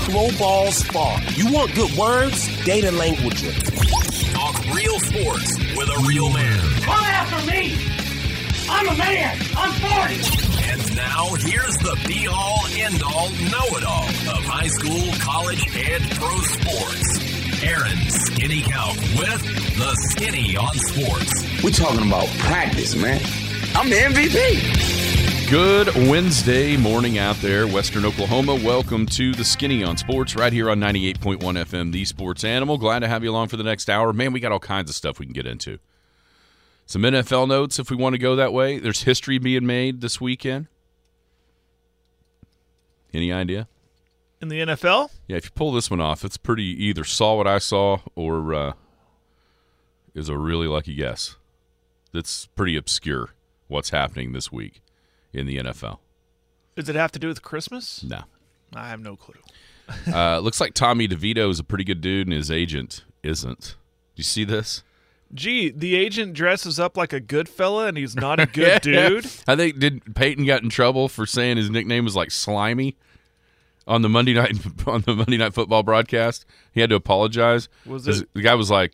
throw balls far. You want good words? Data Languager. Talk real sports with a real man. Come after me! I'm a man! I'm 40! And now, here's the be-all, end-all, know-it-all of high school, college, and pro sports. Aaron Skinny Count with the Skinny on Sports. We're talking about practice, man. I'm the MVP. Good Wednesday morning out there, Western Oklahoma. Welcome to the Skinny on Sports right here on 98.1 FM, The Sports Animal. Glad to have you along for the next hour. Man, we got all kinds of stuff we can get into. Some NFL notes if we want to go that way. There's history being made this weekend. Any idea? In the NFL? Yeah, if you pull this one off, it's pretty either saw what I saw or is a really lucky guess. That's pretty obscure what's happening this week in the NFL. Does it have to do with Christmas? No. I have no clue. Looks like Tommy DeVito is a pretty good dude and his agent isn't. Do you see this? Gee, the agent dresses up like a good fella and he's not a good dude? I think did Peyton got in trouble for saying his nickname was like Slimy on the Monday night football broadcast. He had to apologize. The guy was like,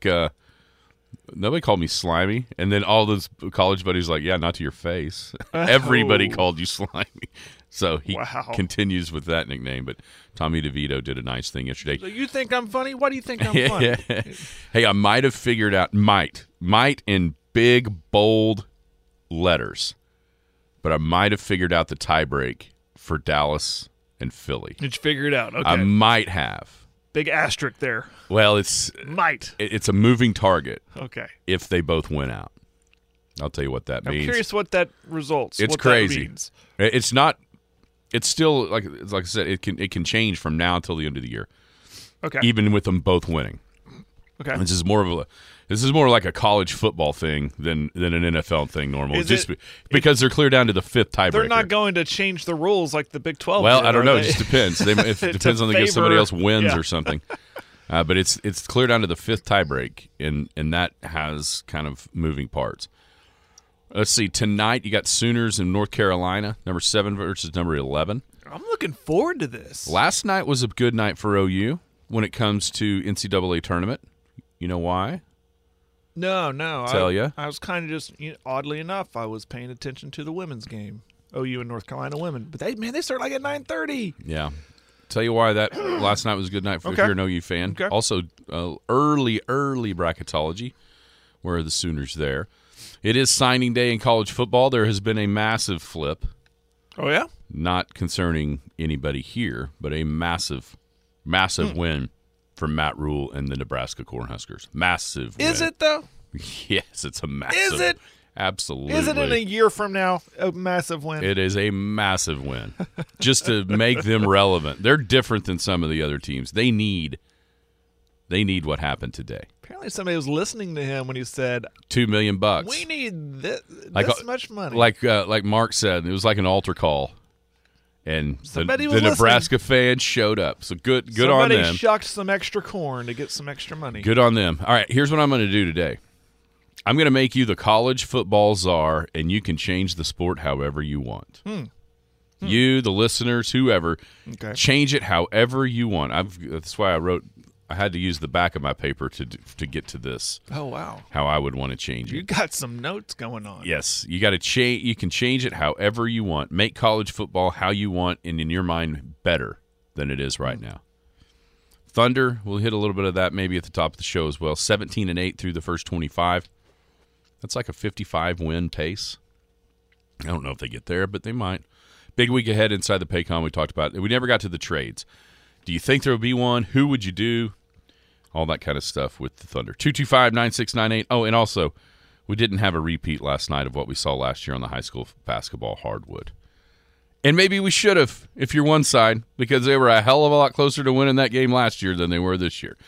nobody called me Slimy. And then all those college buddies like, yeah, not to your face. Everybody called you Slimy. So he continues with that nickname. But Tommy DeVito did a nice thing yesterday. So you think I'm funny? Why do you think I'm funny? Hey, I might have figured out, might in big, bold letters. But I might have figured out the tiebreak for Dallas and Philly. Did you figure it out? Okay. I might have. Big asterisk there. Well, it's a moving target. Okay. If they both win out. I'll tell you what that means. I'm curious what that results. It's what crazy. That means. It's not. It's still like I said. It can change from now until the end of the year. Okay. Even with them both winning. Okay. This is more like a college football thing than an NFL thing normally. Because they're clear down to the fifth tiebreaker. They're not going to change the rules like the Big 12. Well, did, I don't know. They? It just depends. It depends on if somebody else wins or something. But it's clear down to the fifth tiebreak, and that has kind of moving parts. Let's see. Tonight you got Sooners in North Carolina, number 7 versus number 11. I'm looking forward to this. Last night was a good night for OU when it comes to NCAA tournament. You know why? No. I was kind of just, oddly enough, I was paying attention to the women's game, OU and North Carolina women. But they start like at 9:30. Yeah. Tell you why that last night was a good night if you're an OU fan. Okay. Also, early bracketology. Where are the Sooners there? It is signing day in college football. There has been a massive flip. Oh, yeah? Not concerning anybody here, but a massive win for Matt Rule and the Nebraska Cornhuskers. Massive win. Is it, though? Yes, it's a massive. Is it? Absolutely. Is it in a year from now a massive win? It is a massive win. Just to make them relevant. They're different than some of the other teams. They need what happened today. Apparently somebody was listening to him when he said $2 million. We need this much money. Like Mark said, it was like an altar call. And the Nebraska fans showed up. So good on them. Somebody shucked some extra corn to get some extra money. Good on them. All right, here's what I'm going to do today. I'm going to make you the college football czar, and you can change the sport however you want. You, the listeners, whoever, change it however you want. That's why I had to use the back of my paper to get to this. Oh, wow. How I would want to change it. You got some notes going on. Yes. You got to change. You can change it however you want. Make college football how you want and in your mind better than it is right now. Thunder, we'll hit a little bit of that maybe at the top of the show as well. 17-8 through the first 25. That's like a 55-win pace. I don't know if they get there, but they might. Big week ahead inside the Paycom we talked about. We never got to the trades. Do you think there will be one? Who would you do? All that kind of stuff with the Thunder. 225-9698. Oh, and also, we didn't have a repeat last night of what we saw last year on the high school basketball hardwood. And maybe we should have, if you're one side, because they were a hell of a lot closer to winning that game last year than they were this year.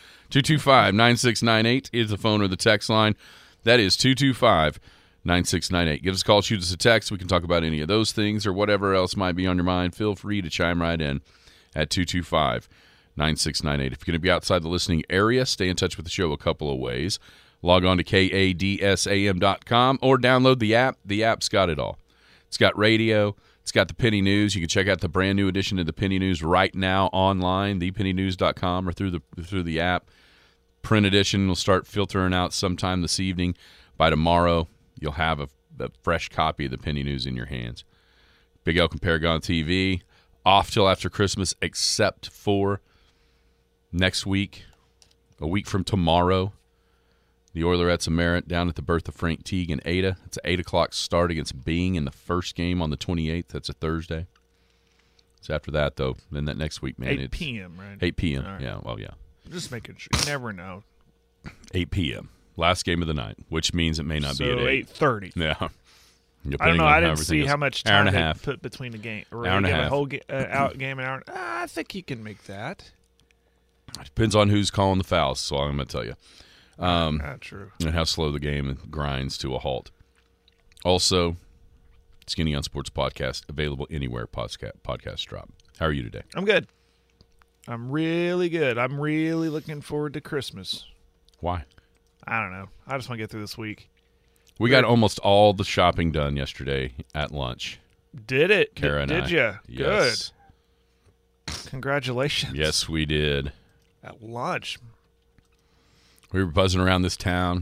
225-9698 is the phone or the text line. That is 225-9698. Give us a call, shoot us a text. We can talk about any of those things or whatever else might be on your mind. Feel free to chime right in at 225-9698. If you're going to be outside the listening area, stay in touch with the show a couple of ways. Log on to KADSAM.com or download the app. The app's got it all. It's got radio. It's got the Penny News. You can check out the brand new edition of the Penny News right now online, thepennynews.com or through the app. Print edition will start filtering out sometime this evening. By tomorrow, you'll have a fresh copy of the Penny News in your hands. Big Elk and Paragon TV, off till after Christmas, except for next week, a week from tomorrow. The Oilerettes of Merritt down at the Bertha Frank Teague in Ada. It's an 8 o'clock start against Bing in the first game on the 28th. That's a Thursday. So after that, though, then that next week, man. 8 p.m., right? 8 p.m., All right. yeah. Well, yeah. Just making sure. You never know. 8 p.m., last game of the night, which means it may not So be at 8. 8:30. Yeah. I don't Depending know. on I didn't everything see is. how much Hour time and a they half. put between the game. Or Hour and a half. A whole out game an hour. I think you can make that. Depends on who's calling the fouls, so I'm going to tell you. Not true. And how slow the game grinds to a halt. Also, Skinny on Sports Podcast, available anywhere podcasts drop. How are you today? I'm good. I'm really good. I'm really looking forward to Christmas. Why? I don't know. I just want to get through this week. We got almost all the shopping done yesterday at lunch. Did it? Kara and I. Did you? Yes. Good. Congratulations. Yes, we did. At lunch. We were buzzing around this town.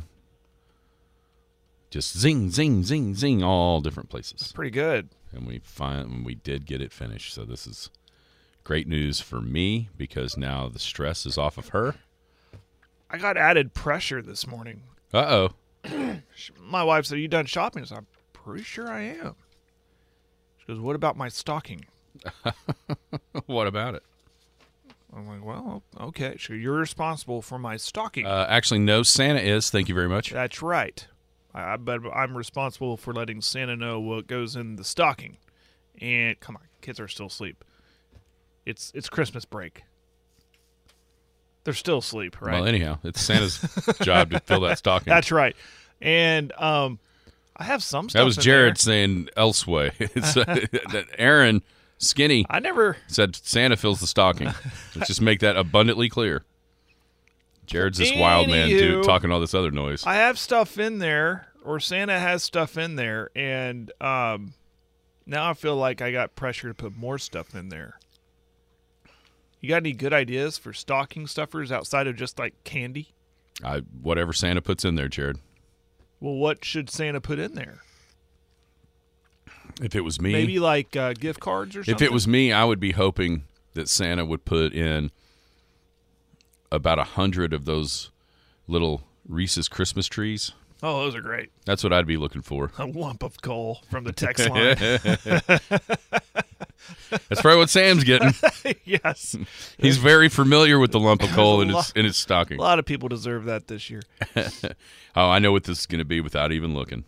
Just zing, zing, zing, zing, all different places. Pretty good. And we did get it finished. So this is great news for me because now the stress is off of her. I got added pressure this morning. Uh-oh. My wife said, "You done shopping?" I said, "I'm pretty sure I am." She goes, "What about my stocking?" What about it? I'm like, "Well, okay. So you're responsible for my stocking." Actually, no, Santa is. Thank you very much. That's right. But I'm responsible for letting Santa know what goes in the stocking. And come on, kids are still asleep. It's Christmas break. They're still asleep, right? Well, anyhow, it's Santa's job to fill that stocking. That's right. And I have some stuff. That was in Jared there. saying elsewhere. That Aaron Skinny I never. said Santa fills the stocking. Let's just make that abundantly clear. Jared's this wild man, too, Anywho, talking all this other noise. I have stuff in there, or Santa has stuff in there, and now I feel like I got pressure to put more stuff in there. You got any good ideas for stocking stuffers outside of just like candy? Whatever Santa puts in there, Jared. Well, what should Santa put in there? If it was me, Maybe like gift cards or something? if it was me, I would be hoping that Santa would put in about 100 of those little Reese's Christmas trees. Oh, those are great. That's what I'd be looking for. A lump of coal from the text line. That's probably what Sam's getting. Yes. He's very familiar with the lump of coal in There's his stocking. A lot of people deserve that this year. Oh, I know what this is going to be without even looking.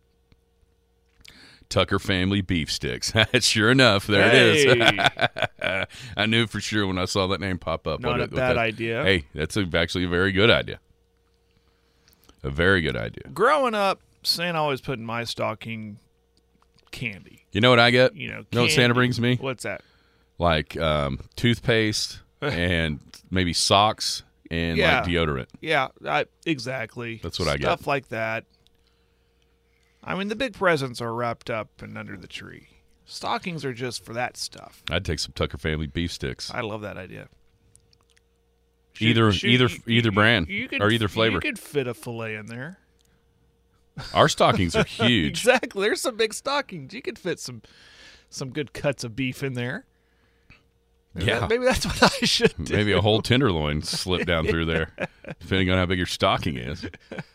Tucker Family Beef Sticks. Sure enough, there it is. I knew for sure when I saw that name pop up. Not a bad idea. Hey, that's actually a very good idea. A very good idea. Growing up, Santa always put in my stocking candy. You know what I get? You know what candy. Santa brings me? What's that? Like toothpaste and maybe socks and like deodorant. Yeah, exactly. That's what I get. Stuff like that. I mean, the big presents are wrapped up and under the tree. Stockings are just for that stuff. I'd take some Tucker Family Beef Sticks. I love that idea. Either brand could, or either flavor. You could fit a fillet in there. Our stockings are huge. Exactly. There's some big stockings. You could fit some good cuts of beef in there. Yeah. Maybe that's what I should do. Maybe a whole tenderloin slip down through there, depending on how big your stocking is.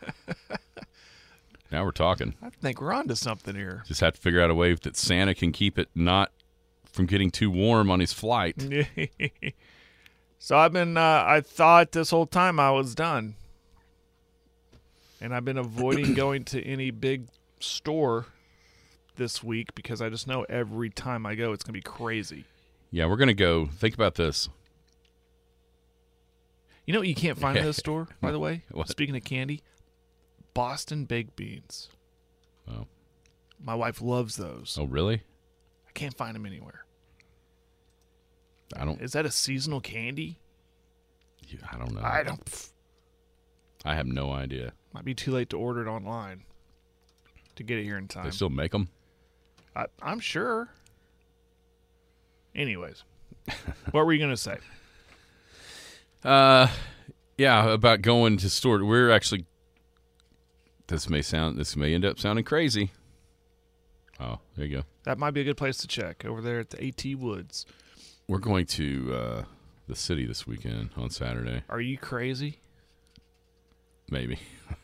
Now we're talking. I think we're onto something here. Just have to figure out a way that Santa can keep it not from getting too warm on his flight. So I thought this whole time I was done. And I've been avoiding going to any big store this week because I just know every time I go it's going to be crazy. Yeah, we're going to go. Think about this. You know what you can't find in this store, by the way? What? Speaking of candy, Boston baked beans. Oh. My wife loves those. Oh, really? I can't find them anywhere. I don't. Is that a seasonal candy? I don't know. I don't. I have no idea. Might be too late to order it online to get it here in time. They still make them? I'm sure. Anyways, what were you going to say? Yeah, about going to store. We're actually. This may end up sounding crazy. Oh, there you go. That might be a good place to check over there at the AT Woods. We're going to the city this weekend on Saturday. Are you crazy? Maybe.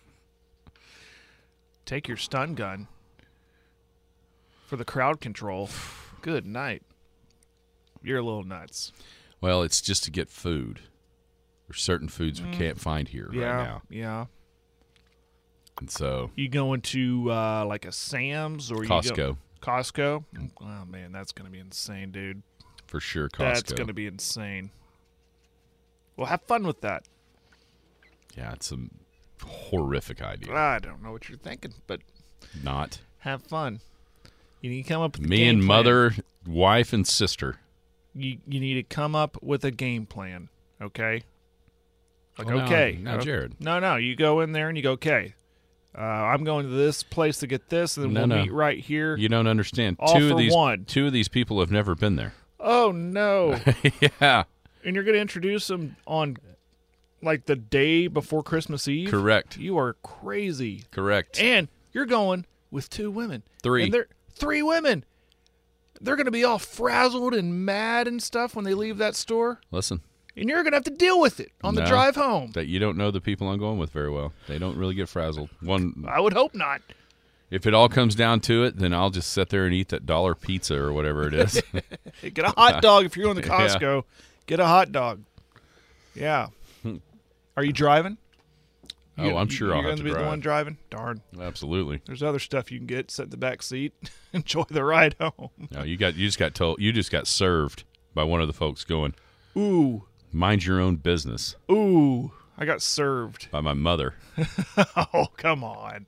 Take your stun gun for the crowd control. Good night. You're a little nuts. Well, it's just to get food. There's certain foods we can't find here right now. Yeah. And so You going to like a Sam's or Costco. Costco? Oh, man, that's going to be insane, dude. For sure, Costco. That's going to be insane. Well, have fun with that. Yeah, it's a horrific idea. I don't know what you're thinking, but Not. have fun. You need to come up with a Me game and plan. mother, wife, and sister. You need to come up with a game plan, okay? Like, Well, now- okay. now, Jared. No. You go in there and you go, okay, I'm going to this place to get this, and then No, we'll no. meet right here. You don't understand. All Two for one. of these people have never been there. Oh, no. Yeah, And you're going to introduce them on, like, the day before Christmas Eve? correct. You are crazy. Correct. And you're going with 2 women. Three. And they're 3 women. They're going to be all frazzled and mad and stuff when they leave that store. Listen, And you're going to have to deal with it on the No. drive home. that you don't know the people I'm going with very well. They don't really get frazzled. I would hope not. If it all comes down to it, then I'll just sit there and eat that $1 pizza or whatever it is. Hey, get a hot dog if you're going to Yeah. Costco. Get a hot dog. Yeah. Are you driving? Oh, I'm sure I'll You're have going to be the drive. one driving? Darn. Absolutely. There's other stuff you can get. Sit in the back seat. Enjoy the ride home. No, you just got served by one of the folks going, Ooh. mind your own business, Ooh. I got served. by my mother. Oh, come on.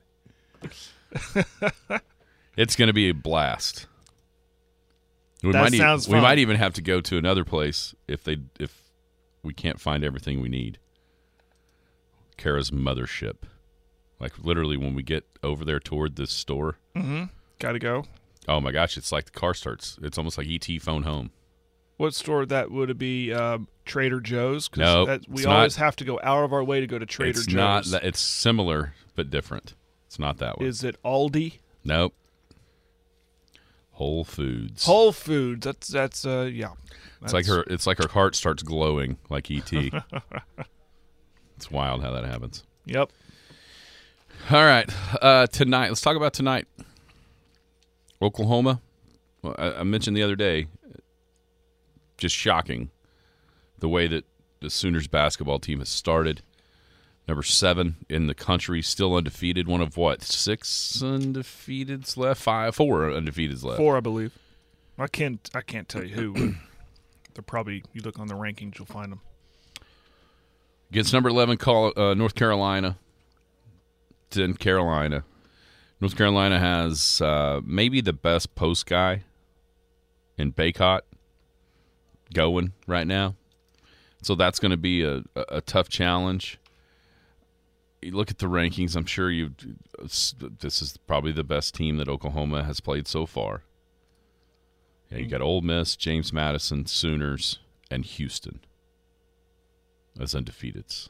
It's going to be a blast. We That sounds we fun. might even have to go to another place if we can't find everything we need. Kara's mothership. Like literally when we get over there toward this store. Got to go. Oh my gosh, it's like the car starts. It's almost like ET phone home. What store that would it be? Trader Joe's? 'Cause No, we it's always not. have to go out of our way to go to Trader It's Joe's. not that. It's similar but different. It's not that one. Is it Aldi? Nope. Whole Foods. Whole Foods. That's yeah. It's like her heart starts glowing like ET. It's wild how that happens. Yep. All right, tonight. Let's talk about tonight. Oklahoma. Well, I mentioned the other day. Just shocking, the way that the Sooners basketball team has started. Number 7 in the country, still undefeated. One of what? 6 undefeateds left. 4 undefeateds left. 4, I believe. I can't tell you who. They're probably, you look on the rankings, you'll find them. Against number 11, North Carolina. It's in Carolina. North Carolina has maybe the best post guy in Baycott going right now. So that's going to be a tough challenge. You look at the rankings, I'm sure this is probably the best team that Oklahoma has played so far. Yeah, you got Ole Miss, James Madison, Sooners, and Houston as undefeateds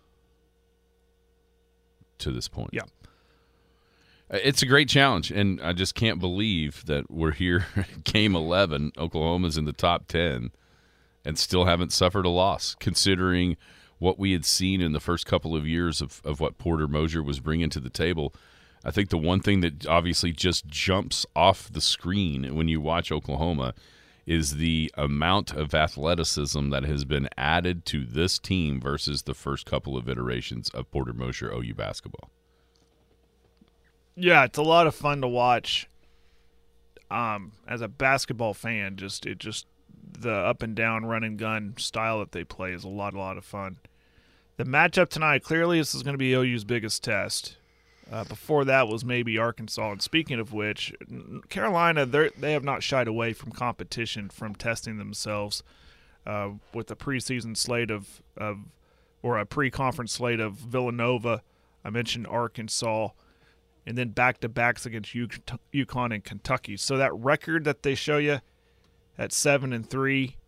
to this point. Yeah. It's a great challenge, and I just can't believe that we're here game 11. Oklahoma's in the top 10 and still haven't suffered a loss, considering what we had seen in the first couple of years of what Porter Moser was bringing to the table. I think the one thing that obviously just jumps off the screen when you watch Oklahoma is the amount of athleticism that has been added to this team versus the first couple of iterations of Porter Moser OU basketball. Yeah, it's a lot of fun to watch. As a basketball fan, just the up and down run and gun style that they play is a lot of fun. The matchup tonight, clearly this is going to be OU's biggest test. Before that was maybe Arkansas. And speaking of which, Carolina, they have not shied away from competition, from testing themselves with a preseason slate or a pre-conference slate of Villanova. I mentioned Arkansas. And then back-to-backs against UConn and Kentucky. So that record that they show you at 7-3,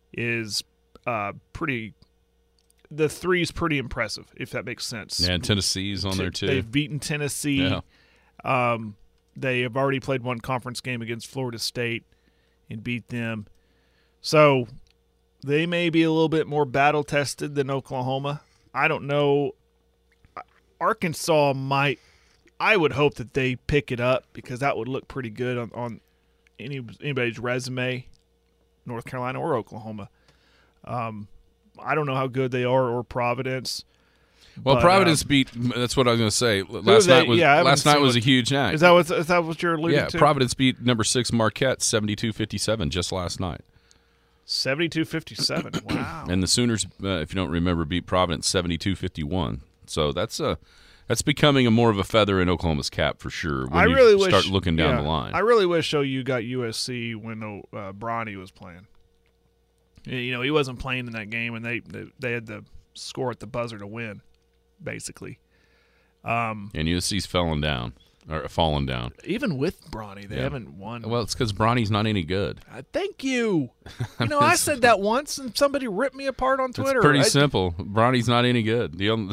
is pretty. The three's pretty impressive, if that makes sense. Yeah, and Tennessee's on there too. They've beaten Tennessee. Yeah. They have already played one conference game against Florida State and beat them. So they may be a little bit more battle-tested than Oklahoma. I don't know. Arkansas might – I would hope that they pick it up because that would look pretty good on anybody's resume, North Carolina or Oklahoma. I don't know how good they are or Providence. Well, but, Providence beat. That's what I was going to say. Last night was a huge night. Is that what you're alluding to? Yeah, Providence beat number 6 Marquette 72-57 just last night. 72-57. Wow. And the Sooners, if you don't remember, beat Providence 72-51. So that's becoming a more of a feather in Oklahoma's cap for sure. When you start looking down the line. I really wish OU got USC when Bronny was playing. You know, he wasn't playing in that game, and they had the score at the buzzer to win, basically. And USC's fallen down. Even with Bronny, they haven't won. Well, it's because Bronny's not any good. Thank you. You know, I said that once, and somebody ripped me apart on Twitter. It's pretty simple. Bronny's not any good.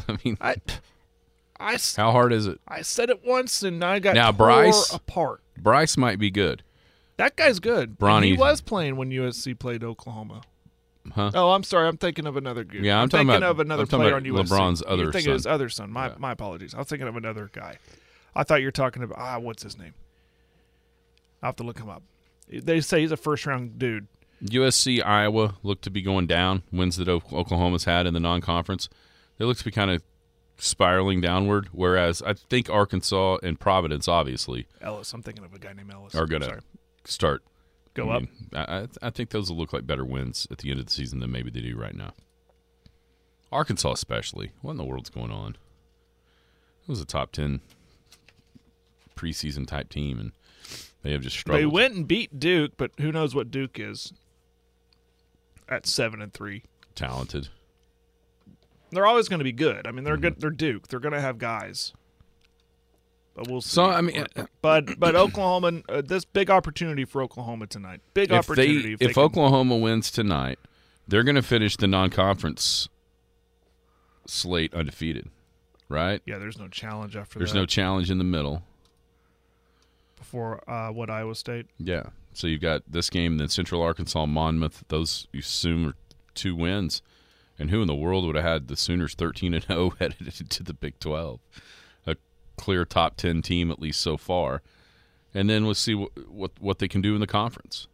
How hard is it? I said it once, and I got tore apart. Bryce might be good. That guy's good. Bronny, he was playing when USC played Oklahoma. Huh? Oh, I'm sorry. I'm thinking of another guy. Yeah, I'm thinking of another player on USC. LeBron's other You're thinking son. of his other son. My apologies. I was thinking of another guy. I thought you were talking about what's his name? I'll have to look him up. They say he's a first-round dude. USC, Iowa look to be going down. Wins that Oklahoma's had in the non-conference. They look to be kind of spiraling downward, whereas I think Arkansas and Providence, obviously, Ellis. I'm thinking of a guy named Ellis. are going to start go up. I think those will look like better wins at the end of the season than maybe they do right now. Arkansas especially. What in the world's going on? It was a top 10 preseason type team, and they have just struggled. They went and beat Duke, but who knows what Duke is at 7-3. Talented. They're always going to be good. I mean, they're good. They're Duke. They're going to have guys. But we'll see. So I mean, but Oklahoma, this big opportunity for Oklahoma tonight. Big opportunity. If Oklahoma wins tonight, they're going to finish the non-conference slate undefeated, right? Yeah, there's no challenge after There's that. no challenge in the middle. Before Iowa State? Yeah. So you've got this game, then Central Arkansas, Monmouth. Those you assume are 2 wins. And who in the world would have had the Sooners 13-0 headed into the Big 12? A clear top 10 team, at least so far. And then we'll see what they can do in the conference.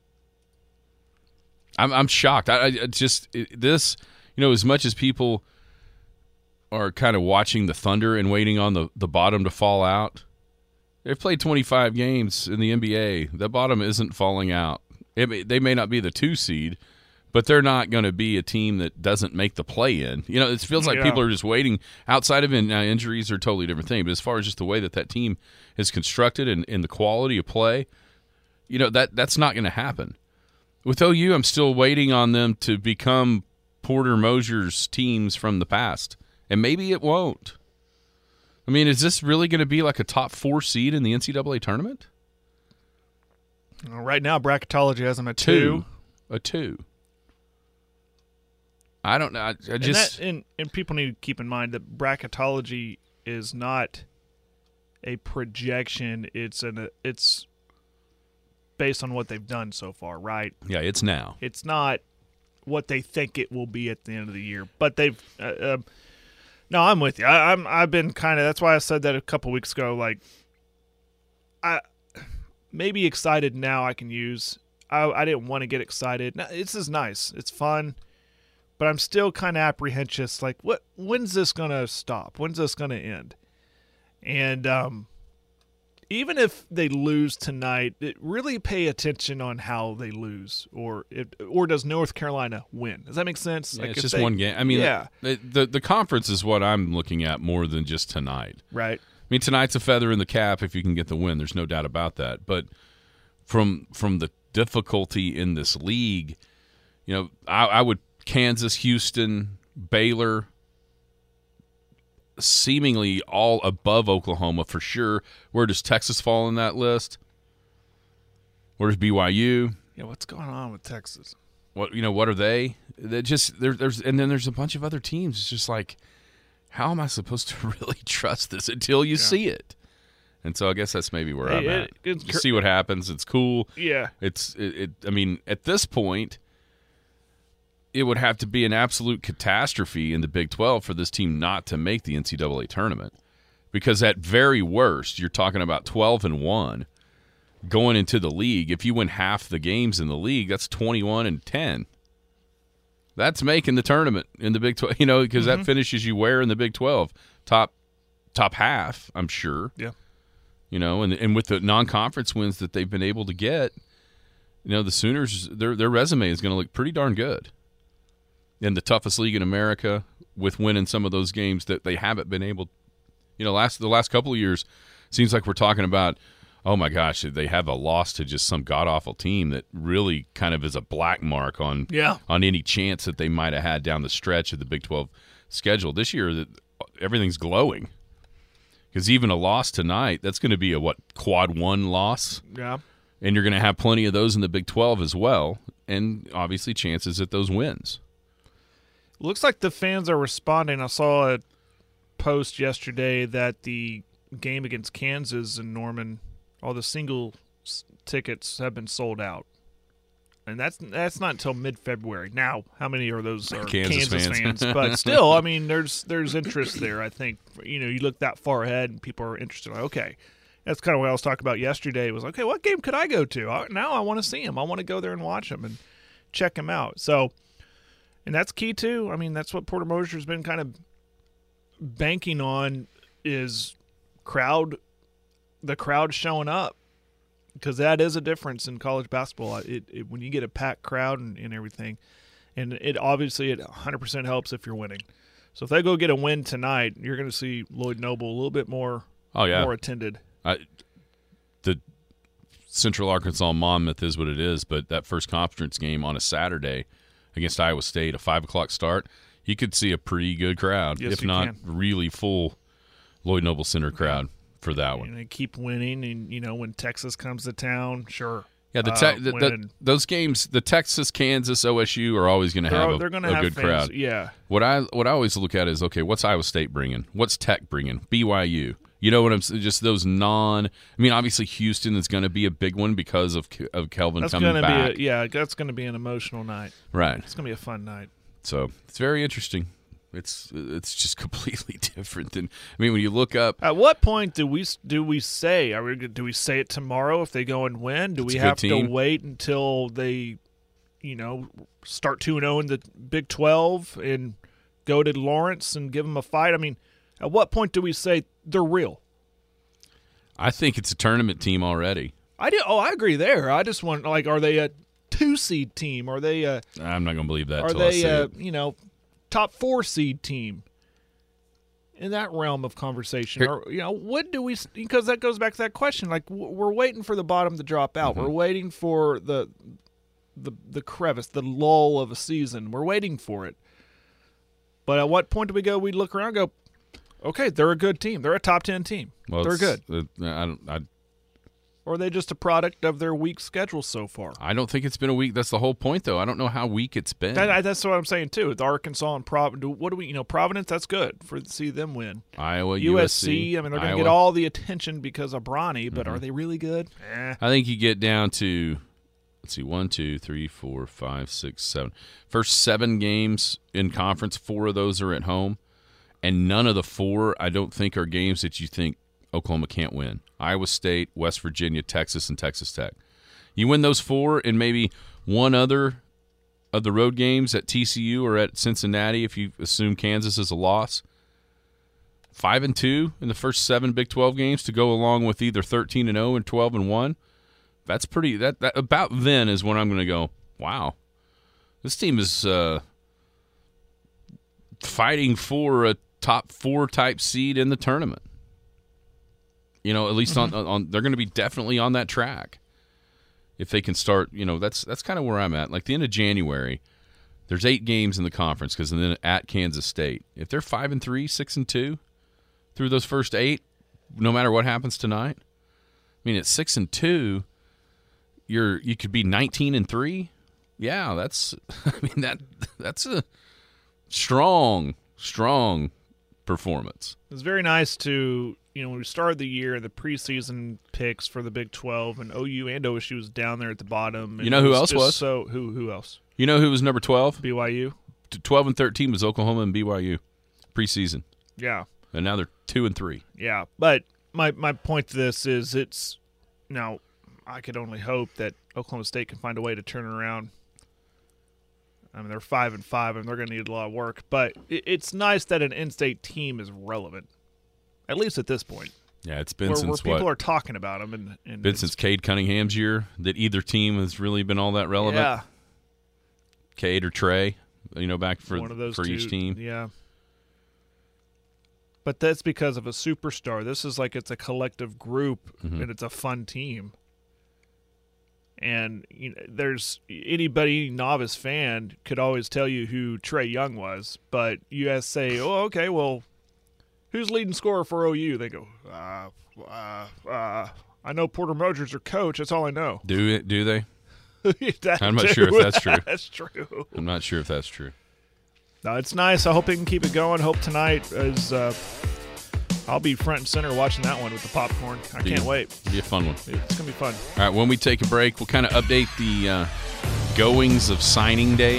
I'm shocked. This, as much as people are kind of watching the Thunder and waiting on the bottom to fall out, they've played 25 games in the NBA. The bottom isn't falling out. They may not be the 2 seed, but they're not going to be a team that doesn't make the play-in. It feels like people are just waiting. Outside of injuries are a totally different thing, but as far as just the way that team is constructed and the quality of play, that's not going to happen. With OU, I'm still waiting on them to become Porter Mosier's teams from the past, and maybe it won't. I mean, is this really going to be like a top 4 seed in the NCAA tournament? Right now, bracketology has them at 2. A 2. I don't know. I just and people need to keep in mind that bracketology is not a projection. It's based on what they've done so far, right? Yeah, it's now. It's not what they think it will be at the end of the year. But they've no, I'm with you. I've been kind of. That's why I said that a couple weeks ago. Like, I maybe excited now. I can use. I didn't want to get excited. Now, this is nice. It's fun. But I'm still kind of apprehensive. Like, when's this going to stop? When's this going to end? And even if they lose tonight, really pay attention on how they lose. Or does North Carolina win? Does that make sense? Yeah, it's just one game. I mean, yeah. The conference is what I'm looking at more than just tonight. Right. I mean, tonight's a feather in the cap if you can get the win. There's no doubt about that. But from the difficulty in this league, I would – Kansas, Houston, Baylor, seemingly all above Oklahoma for sure. Where does Texas fall in that list? Where's BYU? Yeah, what's going on with Texas? What are they? They just there's and then there's a bunch of other teams. It's just like, how am I supposed to really trust this until you see it? And so I guess that's maybe where I'm at. Just see what happens. It's cool. Yeah. I mean, at this point, it would have to be an absolute catastrophe in the Big 12 for this team not to make the NCAA tournament. Because at very worst, you're talking about 12-1 going into the league. If you win half the games in the league, that's 21-10. That's making the tournament in the Big 12, because that finishes you where in the Big 12? Top half, I'm sure. Yeah. And with the non-conference wins that they've been able to get, the Sooners, their resume is going to look pretty darn good. In the toughest league in America, with winning some of those games that they haven't been able. The last couple of years, seems like we're talking about, oh my gosh, they have a loss to just some god-awful team that really kind of is a black mark on any chance that they might have had down the stretch of the Big 12 schedule. This year, everything's glowing. Because even a loss tonight, that's going to be a quad 1 loss. Yeah. And you're going to have plenty of those in the Big 12 as well, and obviously chances at those wins. Looks like the fans are responding. I saw a post yesterday that the game against Kansas and Norman, all the single tickets have been sold out. And that's not until mid-February. Now, how many are those are Kansas fans? But still, I mean, there's interest there. I think you look that far ahead, and people are interested. Like, okay, that's kind of what I was talking about yesterday. Was okay, what game could I go to? Now I want to see them. I want to go there and watch them and check them out. So, and that's key too. I mean, that's what Porter Moser's been kind of banking on is the crowd showing up. Because that is a difference in college basketball. When you get a packed crowd and everything, and it 100% helps if you're winning. So if they go get a win tonight, you're going to see Lloyd Noble a little bit more more attended. The Central Arkansas Monmouth is what it is, but that first conference game on a Saturday against Iowa State, a 5 o'clock start, you could see a pretty good crowd, if not really full Lloyd Noble Center crowd. For that one, and they keep winning, and when Texas comes to town, sure. Yeah, those games, the Texas, Kansas, OSU are always going to have a good fans, crowd. Yeah. What I always look at is, okay, what's Iowa State bringing? What's Tech bringing? BYU. You know what I'm saying? Just those obviously Houston is going to be a big one because of Kelvin coming back. That's going to be an emotional night. Right. It's going to be a fun night. So it's very interesting. It's just completely different than when you look up. At what point do we say? Do we say it tomorrow if they go and win? Do we have to wait until they, start 2-0 in the Big 12 and go to Lawrence and give them a fight? I mean, at what point do we say they're real? I think it's a tournament team already. I agree there. I just want are they a 2-seed team? Are they I'm not going to believe that. Are they top 4 seed team in that realm of conversation? Or what do we? Because that goes back to that question. Like we're waiting for the bottom to drop out. We're waiting for the crevice, the lull of a season. We're waiting for it. But at what point do we go? We look around, and go, okay, they're a good team. They're a top 10 team. Well, they're good. Or are they just a product of their weak schedule so far? I don't think it's been a week. That's the whole point, though. I don't know how weak it's been. That's what I'm saying, too. With Arkansas and Providence, Providence, that's good to see them win. Iowa, USC, they're going to get all the attention because of Bronny, but are they really good? I think you get down to, 1, 2, 3, 4, 5, 6, 7. First 7 games in conference, 4 of those are at home. And none of the 4, I don't think, are games that you think Oklahoma can't win. Iowa State, West Virginia, Texas, and Texas Tech. You win those 4 and maybe one other of the road games at TCU or at Cincinnati if you assume Kansas is a loss. 5-2 in the first 7 Big 12 games to go along with either 13-0 and 12-1. That's pretty. That about then is when I'm going to go, wow, this team is fighting for a top 4 type seed in the tournament. At least on they're going to be definitely on that track. If they can start, that's kind of where I'm at. Like the end of January, there's 8 games in the conference because then at Kansas State. If they're 5-3, 6-2 through those first 8, no matter what happens tonight, at 6-2, you could be 19-3 Yeah, that's that's a strong performance. It was very nice to, when we started the year, the preseason picks for the Big 12, and OU and OSU was down there at the bottom. You know who else was? So who else? You know who was number 12? BYU. 12 and 13 was Oklahoma and BYU preseason. Yeah. And now they're 2 and 3. Yeah, but my point to this is now I could only hope that Oklahoma State can find a way to turn it around. I mean, they're 5-5, and they're going to need a lot of work. But it's nice that an in-state team is relevant, at least at this point. Yeah, it's been where since people are talking about them. And been since Cade Cunningham's year that either team has really been all that relevant. Yeah. Cade or Trey, back for one of those for two, each team. Yeah. But that's because of a superstar. This is like it's a collective group, and it's a fun team. And there's any novice fan could always tell you who Trey Young was, but you guys say, "Oh, okay, well, who's leading scorer for OU?" They go, I know Porter Moser's their coach. That's all I know." Do they? I'm not sure if that's true. That's true. I'm not sure if that's true. No, it's nice. I hope they can keep it going. Hope tonight is. I'll be front and center watching that one with the popcorn. I can't wait. It'll be a fun one. It's going to be fun. All right, when we take a break, we'll kind of update the goings of signing day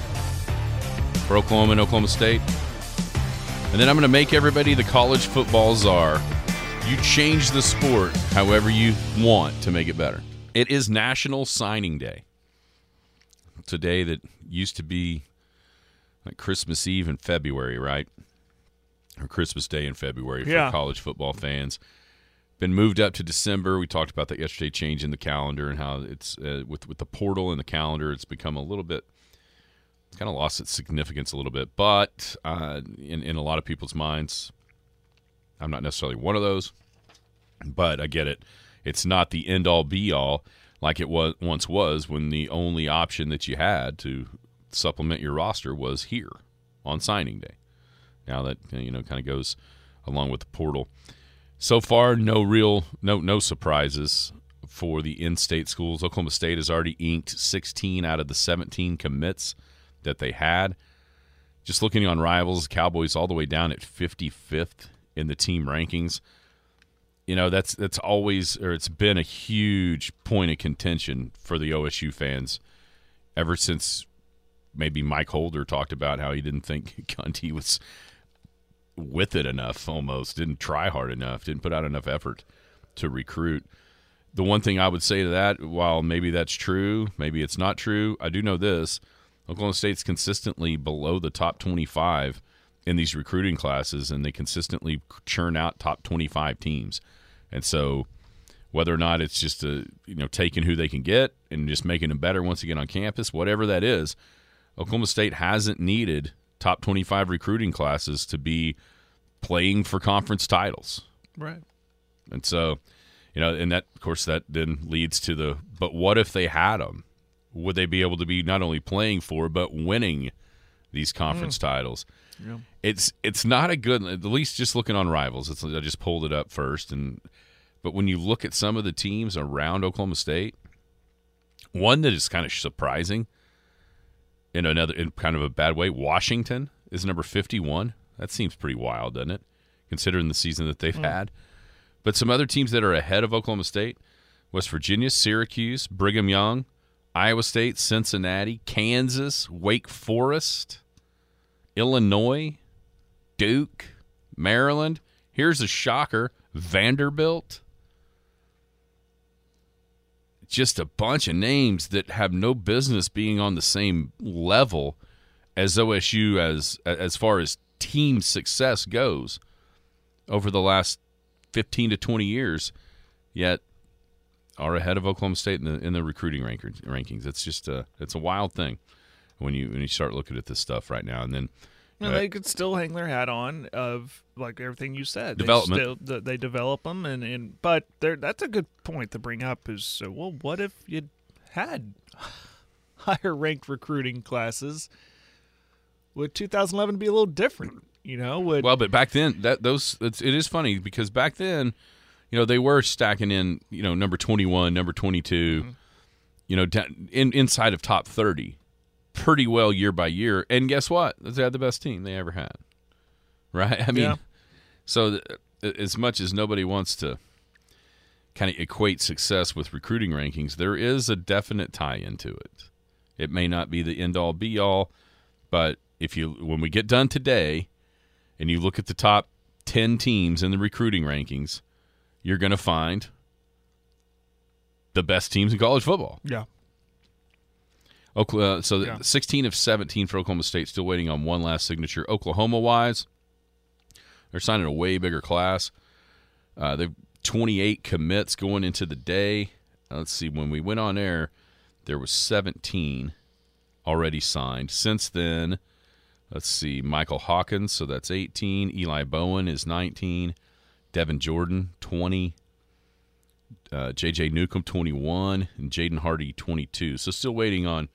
for Oklahoma and Oklahoma State. And then I'm going to make everybody the college football czar. You change the sport however you want to make it better. It is National Signing Day. It's a day that used to be like Christmas Eve in February, right? Or Christmas Day in February for college football fans. Been moved up to December. We talked about that yesterday, changing the calendar and how it's with the portal and the calendar, it's become a little bit, it's kind of lost its significance a little bit. But in a lot of people's minds, I'm not necessarily one of those, but I get it. It's not the end-all, be-all like it once was when the only option that you had to supplement your roster was here on signing day. Now that kind of goes along with the portal. So far, no surprises for the in-state schools. Oklahoma State has already inked 16 out of the 17 commits that they had. Just looking on Rivals, Cowboys all the way down at 55th in the team rankings. That's always, or it's been a huge point of contention for the OSU fans ever since maybe Mike Holder talked about how he didn't think Gundy was with it enough, almost didn't try hard enough, didn't put out enough effort to recruit. The one thing I would say to that, while maybe that's true, maybe it's not true, I do know this: Oklahoma State's consistently below the top 25 in these recruiting classes, and they consistently churn out top 25 teams. And so whether or not it's just taking who they can get and just making them better once they get on campus, whatever that is, Oklahoma State hasn't needed top 25 recruiting classes to be playing for conference titles. Right. And so, and that, of course, that then leads to but what if they had them? Would they be able to be not only playing for, but winning these conference titles? Yeah. It's not a good, at least just looking on Rivals. I just pulled it up first. But when you look at some of the teams around Oklahoma State, one that is kind of surprising, in kind of a bad way, Washington is number 51. That seems pretty wild, doesn't it, considering the season that they've had? But some other teams that are ahead of Oklahoma State: West Virginia, Syracuse, Brigham Young, Iowa State, Cincinnati, Kansas, Wake Forest, Illinois, Duke, Maryland. Here's a shocker: Vanderbilt. Just a bunch of names that have no business being on the same level as OSU as far as team success goes over the last 15 to 20 years, yet are ahead of Oklahoma State in the recruiting rankings. It's just it's a wild thing when you start looking at this stuff right now. And then they could still hang their hat on of like everything you said. Development. They develop them, but that's a good point to bring up. Is what if you had higher ranked recruiting classes? Would 2011 be a little different? Well, but back then it is funny because back then, they were stacking in number 21, number 22. inside of top 30 pretty well year by year. And guess what? They had the best team they ever had. Right? I mean, so as much as nobody wants to kind of equate success with recruiting rankings, there is a definite tie into it. It may not be the end-all, be-all, but when we get done today and you look at the top 10 teams in the recruiting rankings, you're going to find the best teams in college football. Yeah. 16 of 17 for Oklahoma State, still waiting on one last signature. Oklahoma-wise, they're signing a way bigger class. They've 28 commits going into the day. Let's see, when we went on air, there was 17 already signed. Since then, let's see, Michael Hawkins, so that's 18. Eli Bowen is 19. Devin Jordan, 20. J.J. Newcomb, 21. And Jaden Hardy, 22. So still waiting on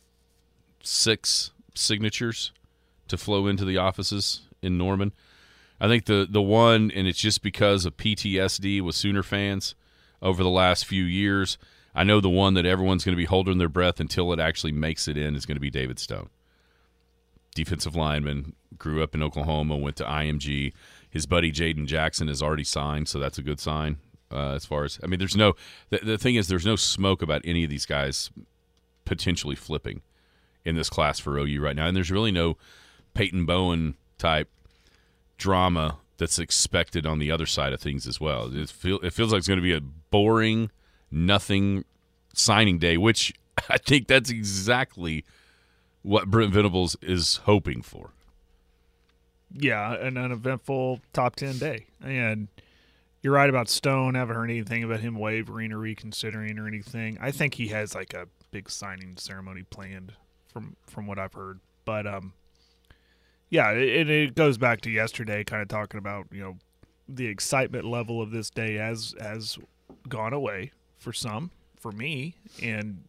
6 signatures to flow into the offices in Norman. I think the one, and it's just because of PTSD with Sooner fans over the last few years, I know the one that everyone's going to be holding their breath until it actually makes it in is going to be David Stone. Defensive lineman, grew up in Oklahoma, went to IMG. His buddy Jaden Jackson has already signed, so that's a good sign. As far as, I mean, there's no, the thing is, there's no smoke about any of these guys potentially flipping in this class for OU right now, and there's really no Peyton Bowen type drama that's expected on the other side of things as well. It feels like it's going to be a boring, nothing signing day, which I think that's exactly what Brent Venables is hoping for. Yeah, an uneventful top 10 day. And you're right about Stone. I haven't heard anything about him wavering or reconsidering or anything. I think he has like a big signing ceremony planned from what I've heard. But yeah, it goes back to yesterday, kind of talking about, the excitement level of this day has gone away for some, for me, and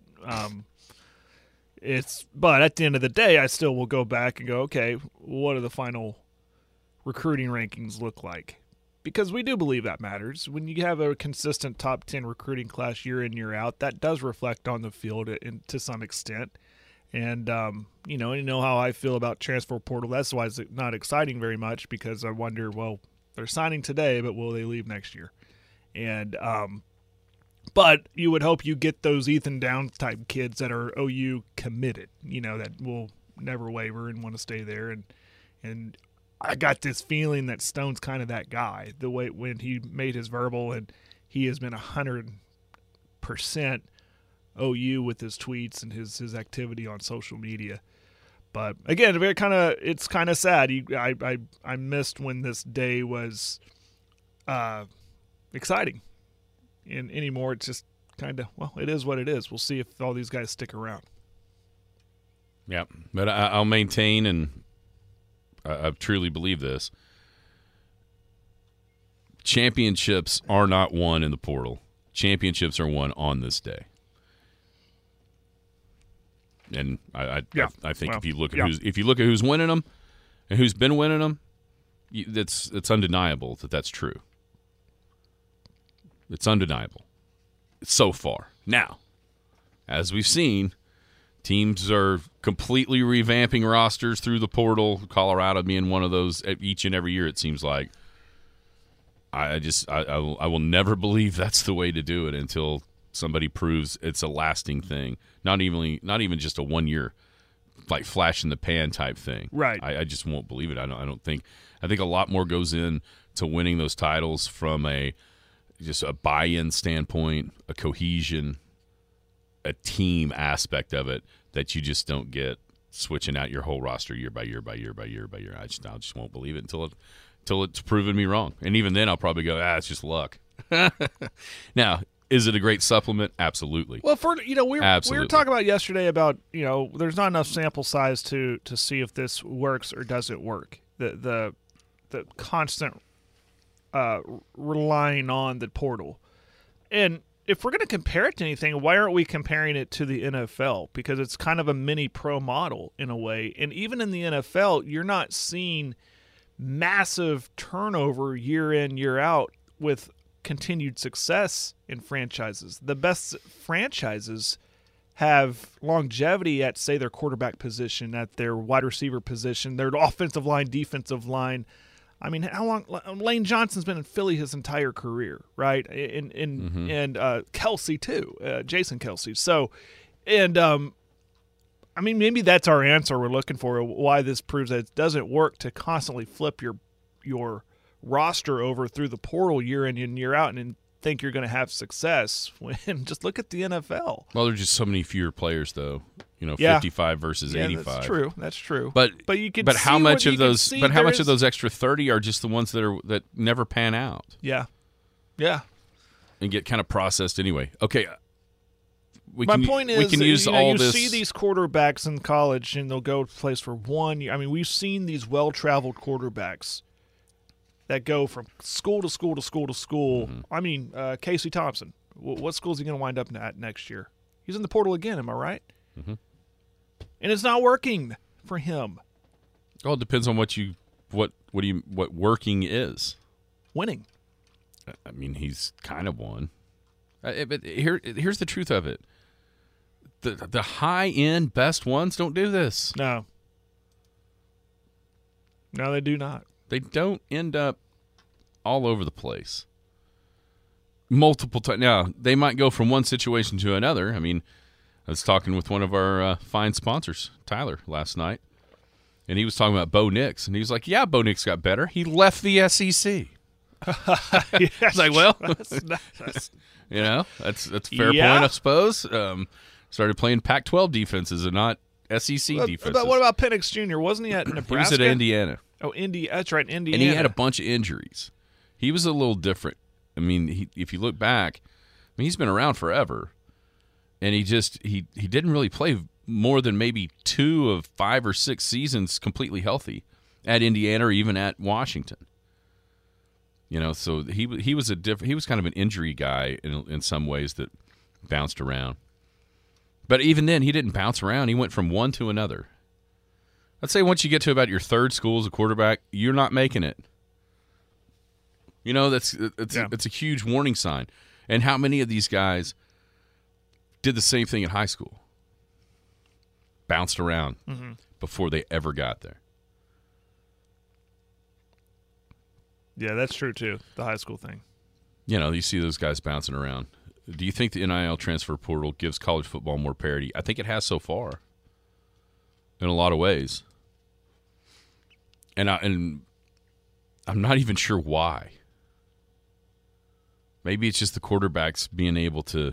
but at the end of the day, I still will go back and go, okay, what do the final recruiting rankings look like? Because we do believe that matters. When you have a consistent top 10 recruiting class year in, year out, that does reflect on the field to some extent. And, you know how I feel about transfer portal. That's why it's not exciting very much, because I wonder, well, they're signing today, but will they leave next year? And but you would hope you get those Ethan Downs type kids that are OU committed, that will never waver and want to stay there. And I got this feeling that Stone's kind of that guy. The way when he made his verbal, and he has been 100% OU with his tweets and his activity on social media. But again, it's kind of sad. I missed when this day was exciting. And anymore, it's just kind of, well, it is what it is. We'll see if all these guys stick around. Yeah, but I'll maintain, and I truly believe this. Championships are not won in the portal. Championships are won on this day. And I think if you look at who's winning them and who's been winning them, it's undeniable that's true. It's undeniable so far. Now, as we've seen, teams are completely revamping rosters through the portal. Colorado being one of those each and every year, it seems like. I will never believe that's the way to do it until somebody proves it's a lasting thing. Not even just a 1 year, like flash in the pan type thing. Right. I just won't believe it. I think a lot more goes in to winning those titles from just a buy-in standpoint, a cohesion, a team aspect of it that you just don't get switching out your whole roster year by year by year by year by year. I just won't believe it until it's proven me wrong. And even then I'll probably go, it's just luck. Now, is it a great supplement? Absolutely. Well, we were talking about yesterday about, there's not enough sample size to see if this works or doesn't work. The constant relying on the portal. And if we're going to compare it to anything, why aren't we comparing it to the NFL? Because it's kind of a mini pro model in a way. And even in the NFL, you're not seeing massive turnover year in, year out with continued success in franchises. The best franchises have longevity at, say, their quarterback position, at their wide receiver position, their offensive line, defensive line. I mean, how long? Lane Johnson's been in Philly his entire career, right? And Kelsey too, Jason Kelsey. So, and I mean, maybe that's our answer we're looking for. Why this proves that it doesn't work to constantly flip your roster over through the portal year in and year out, and think you're going to have success. When just look at the NFL. Well, there's just so many fewer players, though. 55 versus 85. That's true. That's true. But you can. But how see much what of you can those? see But how much there of those extra 30 are just the ones that never pan out? Yeah. And get kind of processed anyway. Okay. My point is, we can use all you this. see these quarterbacks in college, and they'll go to place for 1 year. I mean, we've seen these well-traveled quarterbacks that go from school to school to school to school. Mm-hmm. I mean, Casey Thompson. What school is he going to wind up at next year? He's in the portal again. Am I right? Mm-hmm. And it's not working for him. Well, it depends on what working is. Winning. I mean, he's kind of won. But here's the truth of it. The high-end best ones don't do this. No, they do not. They don't end up all over the place. Multiple times. Now, they might go from one situation to another. I mean, I was talking with one of our fine sponsors, Tyler, last night, and he was talking about Bo Nix, and he was like, yeah, Bo Nix got better. He left the SEC. It's like, well, that's a fair point, I suppose. Started playing Pac-12 defenses and not SEC defenses. But what about Penix Jr.? Wasn't he at Nebraska? He was at Indiana. Oh, that's right, Indiana. And he had a bunch of injuries. He was a little different. I mean, if you look back, he's been around forever, and he didn't really play more than maybe 2 of 5 or 6 seasons completely healthy at Indiana or even at Washington. So he was kind of an injury guy in some ways that bounced around. But even then, he didn't bounce around. He went from one to another. Let's say once you get to about your third school as a quarterback, you're not making it. It's a huge warning sign. And how many of these guys did the same thing in high school? Bounced around before they ever got there. Yeah, that's true too. The high school thing. You see those guys bouncing around. Do you think the NIL transfer portal gives college football more parity? I think it has so far. In a lot of ways. And I'm not even sure why. Maybe it's just the quarterbacks being able to,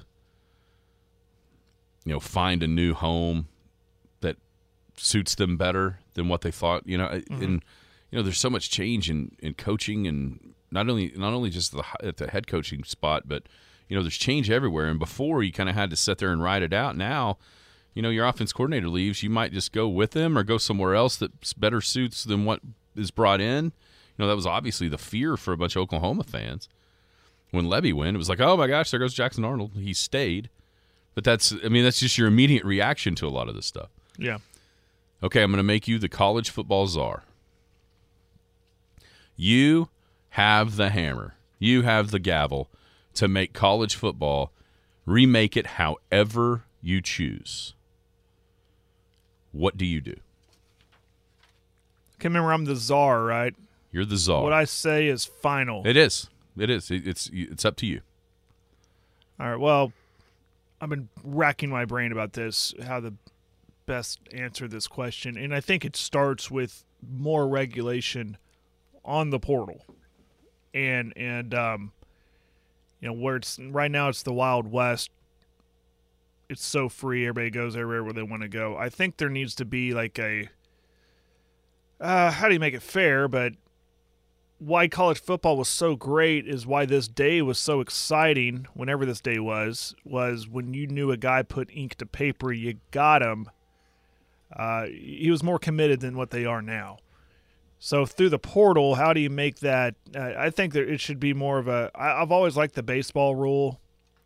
find a new home that suits them better than what they thought. And there's so much change in coaching, and not only just at the head coaching spot, but there's change everywhere. And before, you kind of had to sit there and ride it out. Now, your offense coordinator leaves, you might just go with them or go somewhere else that better suits than what is brought in. That was obviously the fear for a bunch of Oklahoma fans. When Levy went, it was like, oh my gosh, there goes Jackson Arnold. He stayed. But that's just your immediate reaction to a lot of this stuff. Yeah. Okay, I'm going to make you the college football czar. You have the hammer. You have the gavel to make college football, remake it however you choose. What do you do? Okay, remember, I'm the czar, right? You're the czar. What I say is final. It is. It's up to you. All right, well, I've been racking my brain about this, how to best answer this question, and I think it starts with more regulation on the portal. And where it's right now, it's the Wild West. It's so free. Everybody goes everywhere where they want to go. I think there needs to be like a how do you make it fair? But why college football was so great is why this day was so exciting. Whenever this day was when you knew a guy put ink to paper, you got him. He was more committed than what they are now. So through the portal, how do you make that? I think that it should be more of a. I've always liked the baseball rule.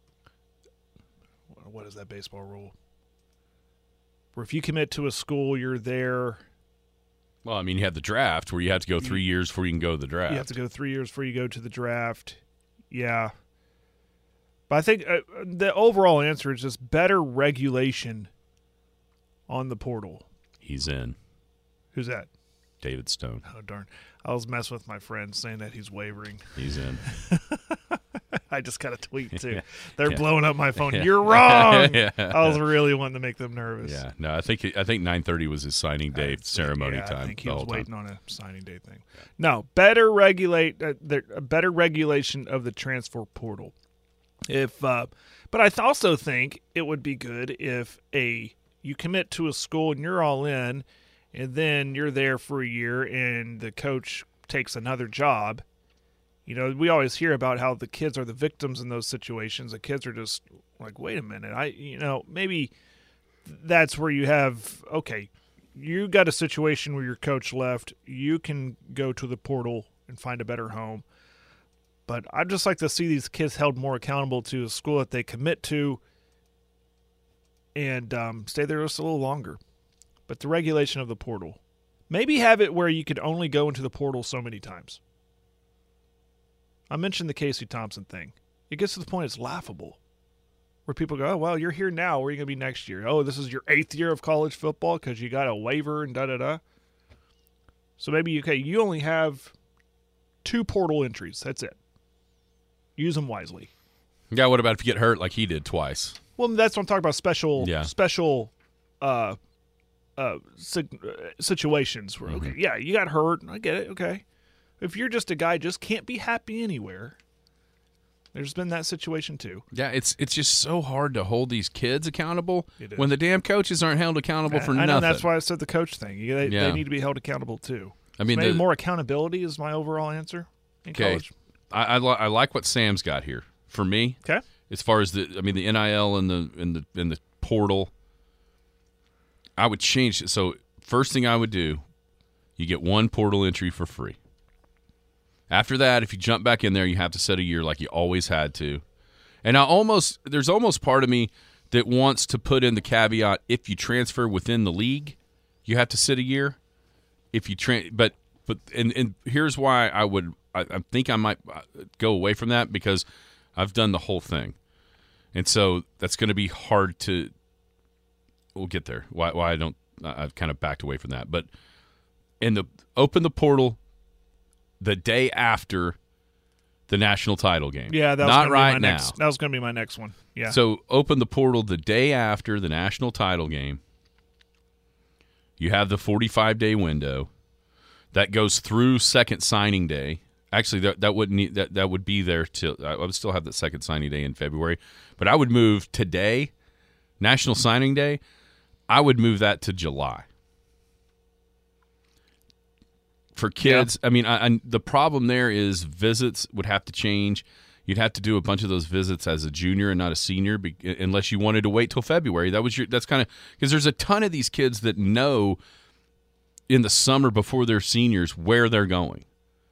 What is that baseball rule? Where if you commit to a school, you're there. Well, you have the draft where you have to go 3 years before you can go to the draft. You have to go 3 years before you go to the draft. Yeah. But I think the overall answer is just better regulation on the portal. He's in. Who's that? David Stone. Oh, darn. I was messing with my friend saying that he's wavering. He's in. I just got a tweet, too. They're blowing up my phone. You're wrong. Yeah. I was really wanting to make them nervous. Yeah. No, I think 9:30 was his signing day ceremony time. I think he the was whole time. waiting on a signing day thing. No, better better regulation of the transfer portal. But I also think it would be good if you commit to a school and you're all in, and then you're there for a year and the coach takes another job. You know, we always hear about how the kids are the victims in those situations. The kids are just like, wait a minute, maybe that's where you have, okay, you got a situation where your coach left, you can go to the portal and find a better home. But I'd just like to see these kids held more accountable to a school that they commit to and stay there just a little longer. But the regulation of the portal, maybe have it where you could only go into the portal so many times. I mentioned the Casey Thompson thing. It gets to the point it's laughable. Where people go, oh, well, you're here now. Where are you going to be next year? Oh, this is your 8th year of college football because you got a waiver and da-da-da. So maybe, you only have 2 portal entries. That's it. Use them wisely. Yeah, what about if you get hurt like he did twice? Well, that's what I'm talking about, special situations where, okay, yeah, you got hurt. I get it, okay. If you're just a guy just can't be happy anywhere, there's been that situation too. Yeah, it's just so hard to hold these kids accountable when the damn coaches aren't held accountable for nothing. I know, that's why I said the coach thing. They need to be held accountable too. I mean, so maybe more accountability is my overall answer in college. I like what Sam's got here for me. Okay, as far as the NIL and the portal, I would change it. So first thing I would do, you get 1 portal entry for free. After that, if you jump back in there, you have to set a year like you always had to. And there's almost part of me that wants to put in the caveat: if you transfer within the league, you have to sit a year. If you but here's why I think I might go away from that, because I've done the whole thing, and so that's going to be hard to. We'll get there. Why I've kind of backed away from that, but open the portal the day after the national title game. Yeah, that was not right be my now. That was going to be my next one. Yeah. So open the portal the day after the national title game. You have the 45-day window that goes through second signing day. Actually, that would be there till I would still have that second signing day in February, but I would move today, National Signing Day. I would move that to July. For kids, yeah. I mean, the problem there is visits would have to change. You'd have to do a bunch of those visits as a junior and not a senior, unless you wanted to wait till February. That's kind of because there's a ton of these kids that know in the summer before they're seniors where they're going.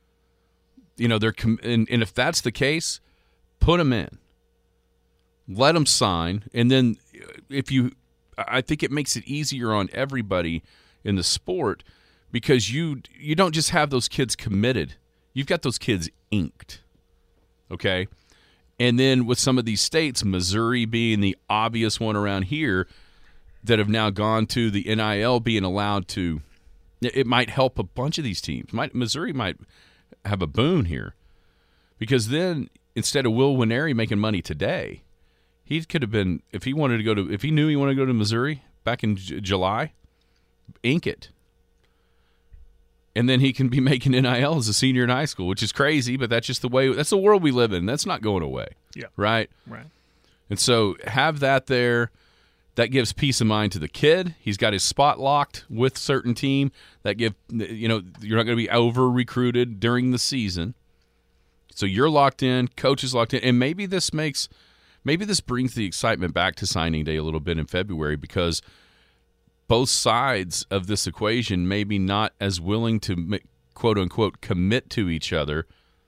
And if that's the case, put them in, let them sign, and then I think it makes it easier on everybody in the sport. Because you don't just have those kids committed. You've got those kids inked, okay? And then with some of these states, Missouri being the obvious one around here, that have now gone to the NIL being allowed to – it might help a bunch of these teams. Missouri might have a boon here. Because then instead of Will Winery making money today, he could have been – if he knew he wanted to go to Missouri back in July, ink it. And then he can be making NIL as a senior in high school, which is crazy, but that's just that's the world we live in. That's not going away. Yeah. Right? Right. And so have that there. That gives peace of mind to the kid. He's got his spot locked with certain team. You're not going to be over-recruited during the season. So you're locked in, coach is locked in, and maybe this brings the excitement back to signing day a little bit in February, because both sides of this equation may be not as willing to, quote-unquote, commit to each other.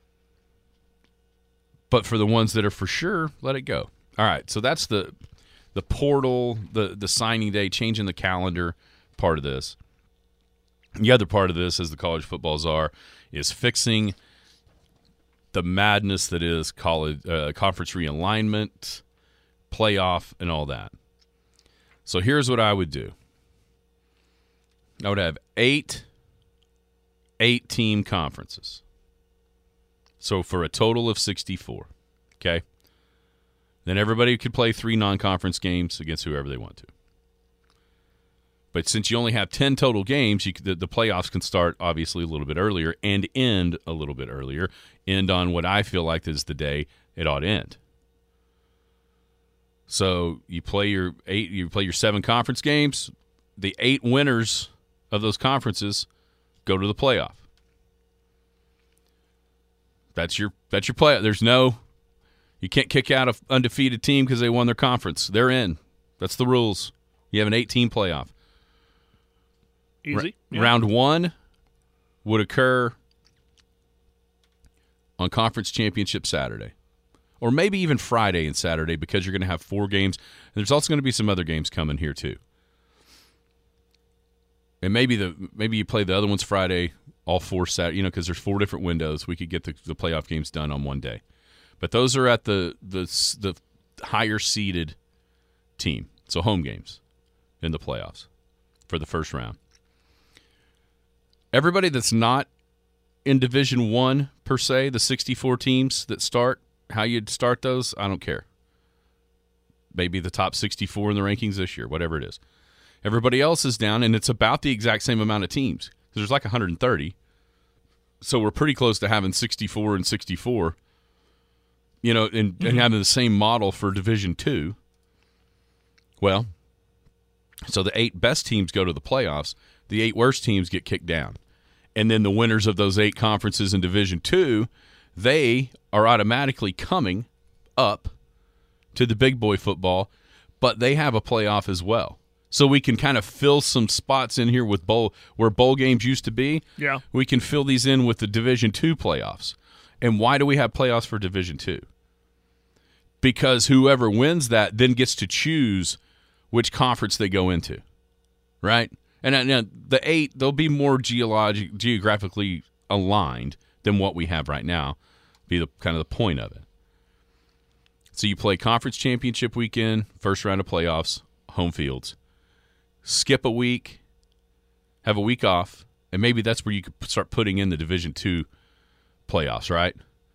But for the ones that are for sure, let it go. All right, so that's the portal, the signing day, changing the calendar part of this. The other part of this, as the college footballs are, is fixing the madness that is college conference realignment, playoff, and all that. So here's what I would do. I would have 8 8-team conferences. So for a total of 64, okay? Then everybody could play 3 non-conference games against whoever they want to. But since you only have 10 total games, the playoffs can start obviously a little bit earlier and end a little bit earlier, end on what I feel like is the day it ought to end. So you play your 7 conference games. The 8 winners of those conferences go to the playoff. That's your play. You can't kick out an undefeated team because they won their conference. They're in. That's the rules. You have an 8-team playoff. Easy. Yeah. Round 1 would occur on Conference Championship Saturday. Or maybe even Friday and Saturday because you're going to have 4 games. And there's also going to be some other games coming here too. And maybe you play the other ones Friday, all 4 Saturday, because there's 4 different windows. We could get the playoff games done on one day. But those are at the higher seeded team. So home games in the playoffs for the first round. Everybody that's not in Division I per se, the 64 teams that start, how you'd start those, I don't care. Maybe the top 64 in the rankings this year, whatever it is. Everybody else is down, and it's about the exact same amount of teams. There's like 130. So we're pretty close to having 64 and 64, and having the same model for Division II. Well, so the 8 best teams go to the playoffs. The 8 worst teams get kicked down. And then the winners of those 8 conferences in Division II, they are automatically coming up to the big boy football, but they have a playoff as well. So we can kind of fill some spots in here with where bowl games used to be. Yeah. We can fill these in with the Division II playoffs. And why do we have playoffs for Division II? Because whoever wins that then gets to choose which conference they go into, right? And now the 8, they'll be more geographically aligned than what we have right now, be the kind of the point of it. So you play conference championship weekend, first round of playoffs, home fields. Skip a week, have a week off, and maybe that's where you could start putting in the Division II playoffs, right?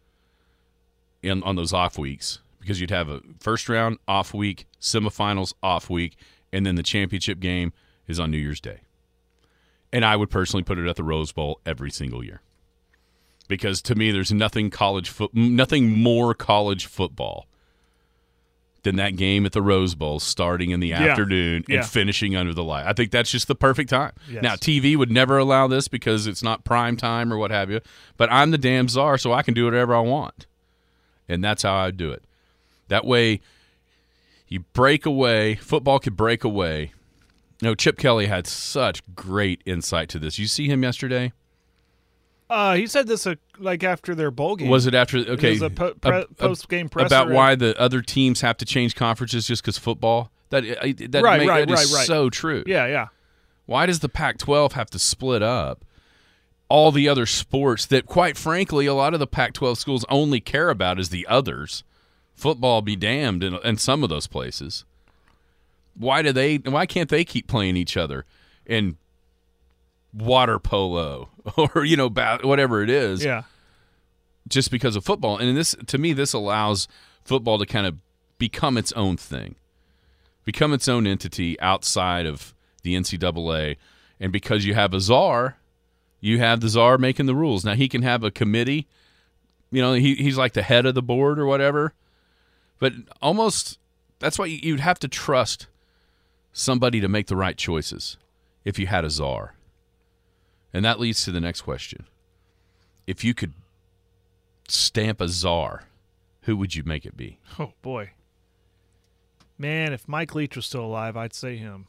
On those off weeks, because you'd have a first round off week, semifinals off week, and then the championship game is on New Year's Day. And I would personally put it at the Rose Bowl every single year. Because to me, there's nothing more college football than that game at the Rose Bowl starting in the afternoon and finishing under the light. I think that's just the perfect time. Yes. Now, TV would never allow this because it's not prime time or what have you, but I'm the damn czar, so I can do whatever I want. And that's how I do it. That way, you break away, football could break away. Chip Kelly had such great insight to this. You see him yesterday? He said this after their bowl game. Was it after? Okay, it was a post-game presser about why the other teams have to change conferences just because football. That is so true. Yeah. Why does the Pac-12 have to split up all the other sports that, quite frankly, a lot of the Pac-12 schools only care about is the others? Football be damned in some of those places. Why can't they keep playing each other in water polo or whatever it is? Yeah. Just because of football. And to me, this allows football to kind of become its own thing, become its own entity outside of the NCAA. And because you have a czar, you have the czar making the rules. Now, he can have a committee. He's like the head of the board or whatever. But almost that's why you'd have to trust somebody to make the right choices if you had a czar. And that leads to the next question. If you could stamp a czar, who would you make it be? Oh, boy. Man, if Mike Leach was still alive, I'd say him.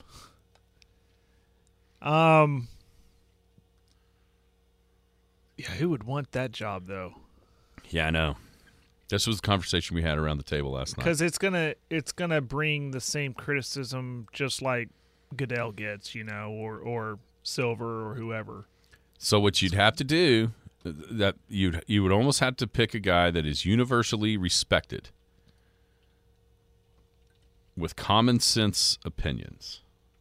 Yeah, who would want that job, though? Yeah, I know. This was the conversation we had around the table last night. Because it's gonna bring the same criticism just like Goodell gets, or Silver or whoever. So what you'd have to do, that you would almost have to pick a guy that is universally respected with common sense opinions.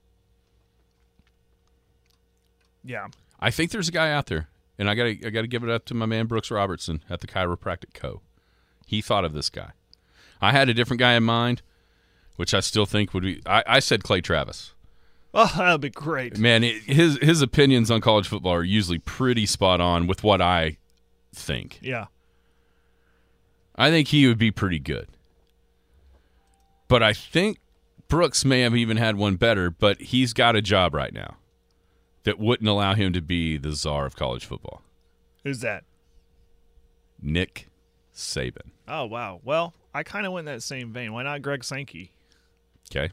Yeah. I think there's a guy out there, and I gotta give it up to my man Brooks Robertson at the Chiropractic Co. He thought of this guy. I had a different guy in mind, which I still think would be. I said Clay Travis. Oh, that'd be great. Man, his opinions on college football are usually pretty spot on with what I think. Yeah. I think he would be pretty good. But I think Brooks may have even had one better, but he's got a job right now that wouldn't allow him to be the czar of college football. Who's that? Nick Saban. Oh, wow. Well, I kind of went in that same vein. Why not Greg Sankey? Okay.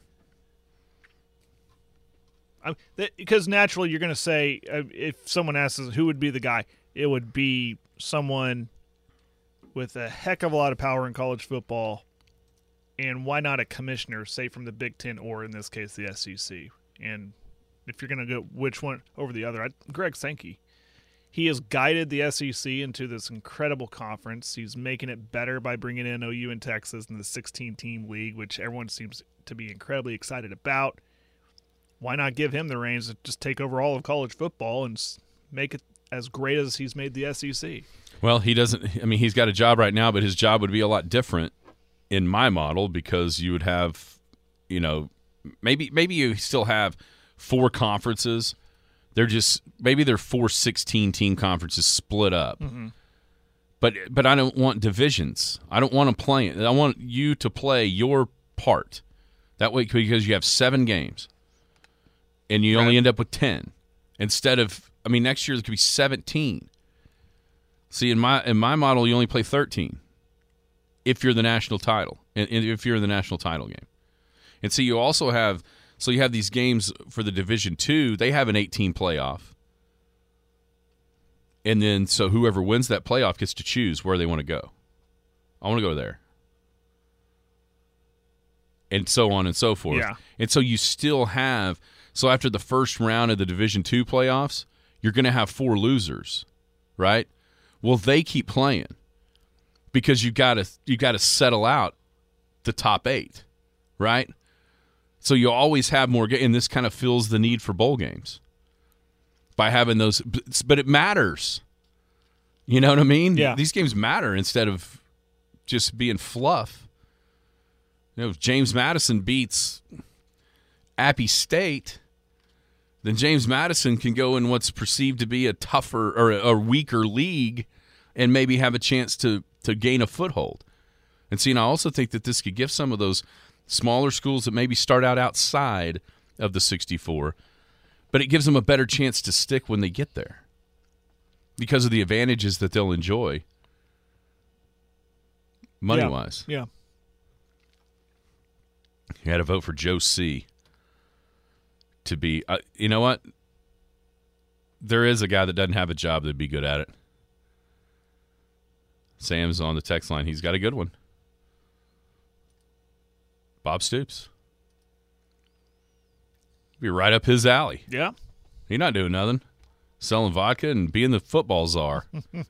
Because naturally you're going to say, if someone asks who would be the guy, it would be someone with a heck of a lot of power in college football. And why not a commissioner, say from the Big Ten or, in this case, the SEC? And if you're going to go which one over the other, Greg Sankey. He has guided the SEC into this incredible conference. He's making it better by bringing in OU and Texas in the 16-team league, which everyone seems to be incredibly excited about. Why not give him the reins to just take over all of college football and make it as great as he's made the SEC? Well, he doesn't. I mean, he's got a job right now, but his job would be a lot different in my model because you would have, maybe you still have 4 conferences. They're just maybe they're 4 16-team conferences split up. Mm-hmm. But I don't want divisions. I don't want to play it. I want you to play your part. That way, because you have 7 games. And you only end up with 10 instead of. I mean, next year there could be 17. See, in my model, you only play 13 if you're the national title, and if you're in the national title game. And so you also have these games for the Division II. They have an 18 playoff, and then so whoever wins that playoff gets to choose where they want to go. I want to go there, and so on and so forth. Yeah. And so you still have. So after the first round of the Division II playoffs, you're going to have 4 losers, right? Well, they keep playing because you got to settle out the top 8, right? So you always have more, and this kind of fills the need for bowl games by having those. But it matters, you know what I mean? Yeah. These games matter instead of just being fluff. If James Madison beats Appy State, then James Madison can go in what's perceived to be a tougher or a weaker league and maybe have a chance to gain a foothold. And see, and I also think that this could give some of those smaller schools that maybe start out outside of the 64, but it gives them a better chance to stick when they get there because of the advantages that they'll enjoy money-wise. Yeah. You had to vote for Joe C. to be, you know what? There is a guy that doesn't have a job that'd be good at it. Sam's on the text line. He's got a good one. Bob Stoops. Be right up his alley. Yeah. He's not doing nothing. Selling vodka and being the football czar.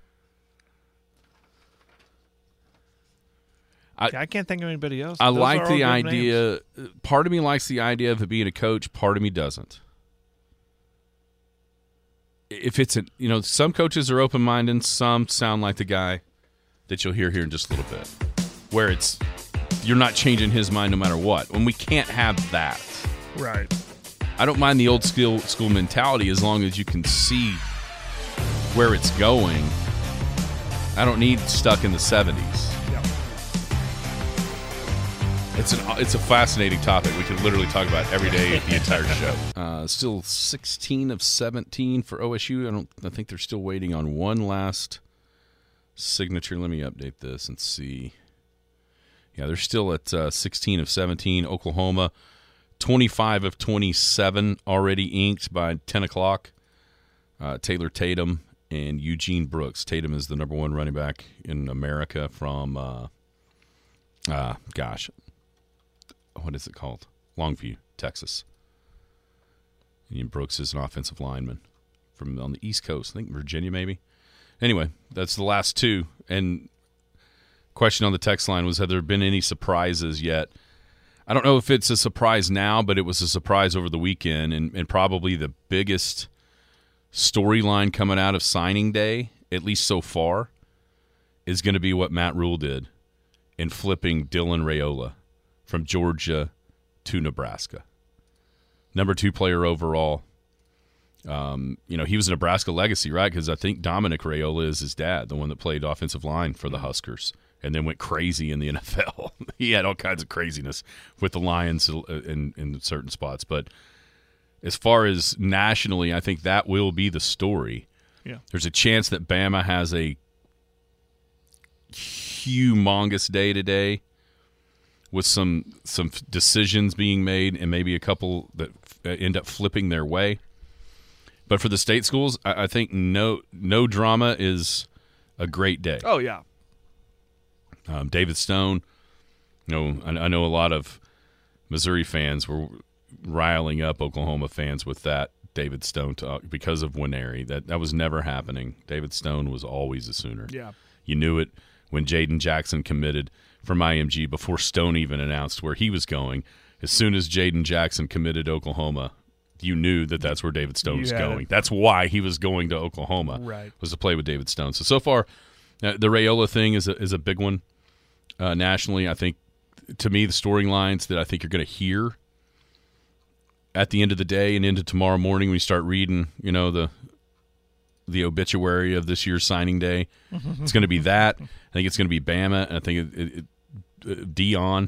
I can't think of anybody else. I like the idea. Names. Part of me likes the idea of it being a coach. Part of me doesn't. If it's some coaches are open-minded. Some sound like the guy that you'll hear here in just a little bit, where it's you're not changing his mind no matter what. When we can't have that, right? I don't mind the old school mentality as long as you can see where it's going. I don't need stuck in the 70s. It's a fascinating topic. We could literally talk about every day the entire show. Still 16 of 17 for OSU. I think they're still waiting on one last signature. Let me update this and see. Yeah, they're still at 16 of 17. Oklahoma, 25 of 27 already inked by 10 o'clock. Taylor Tatum and Eugene Brooks. Tatum is the number 1 running back in America from, what is it called? Longview, Texas. And Brooks is an offensive lineman from on the East Coast. I think Virginia maybe. Anyway, that's the last two. And question on the text line was, have there been any surprises yet? I don't know if it's a surprise now, but it was a surprise over the weekend, and probably the biggest storyline coming out of signing day, at least so far, is going to be what Matt Rule did in flipping Dylan Raiola from Georgia to Nebraska. Number 2 player overall. He was a Nebraska legacy, right? Because I think Dominic Raiola is his dad, the one that played offensive line for the Huskers and then went crazy in the NFL. He had all kinds of craziness with the Lions in certain spots. But as far as nationally, I think that will be the story. Yeah. There's a chance that Bama has a humongous day today with some decisions being made and maybe a couple that end up flipping their way. But for the state schools, I think no drama is a great day. Oh, yeah. David Stone, I know a lot of Missouri fans were riling up Oklahoma fans with that David Stone talk because of Winery. That was never happening. David Stone was always a Sooner. Yeah. You knew it when Jaden Jackson committed from IMG before Stone even announced where he was going. As soon as Jaden Jackson committed to Oklahoma, you knew that that's where David Stone was going. That's why he was going to Oklahoma, right? Was to play with David Stone. So far, the Raiola thing is a big one nationally. I think, to me, the storylines that I think you're going to hear at the end of the day and into tomorrow morning when you start reading, the obituary of this year's signing day, it's going to be that. I think it's going to be Bama, and I think Deion,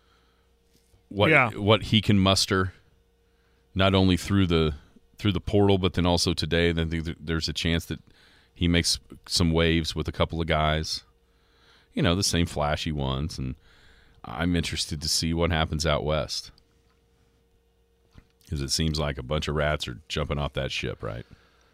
what he can muster. Not only through the portal, but then also today. Then there's a chance that he makes some waves with a couple of guys, the same flashy ones. And I'm interested to see what happens out west, because it seems like a bunch of rats are jumping off that ship, right?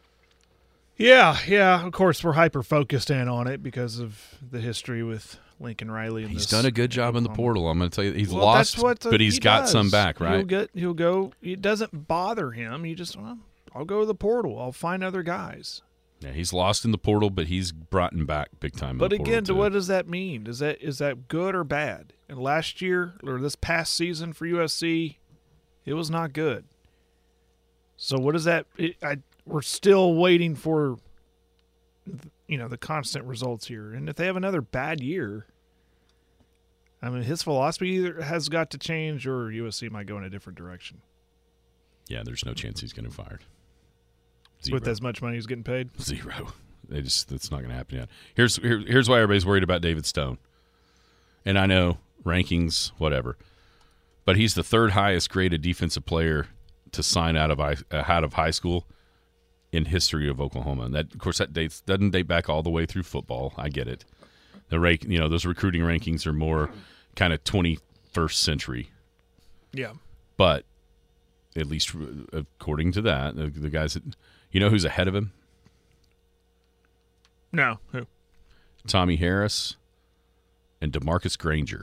Yeah. Of course, we're hyper focused in on it because of the history with Lincoln Riley. He's done a good job in the portal. I'm going to tell you, he's lost, but he's got some back, right? He'll go. It doesn't bother him. He just, I'll go to the portal. I'll find other guys. Yeah, he's lost in the portal, but he's brought him back big time. But again, what does that mean? Is that good or bad? And last year or this past season for USC, it was not good. So what is that? We're still waiting for, the constant results here. And if they have another bad year, his philosophy either has got to change or USC might go in a different direction. Yeah, there's no chance he's getting fired. Zero. With as much money he's getting paid? Zero. That's not going to happen yet. Here's why everybody's worried about David Stone. And I know, rankings, whatever. But he's the 3rd highest graded defensive player to sign out of high school in history of Oklahoma. And that, of course, doesn't date back all the way through football. I get it. Those recruiting rankings are more kind of 21st century. Yeah. But at least according to that, the guys that who's ahead of him? No. Who? Tommy Harris and DeMarcus Granger.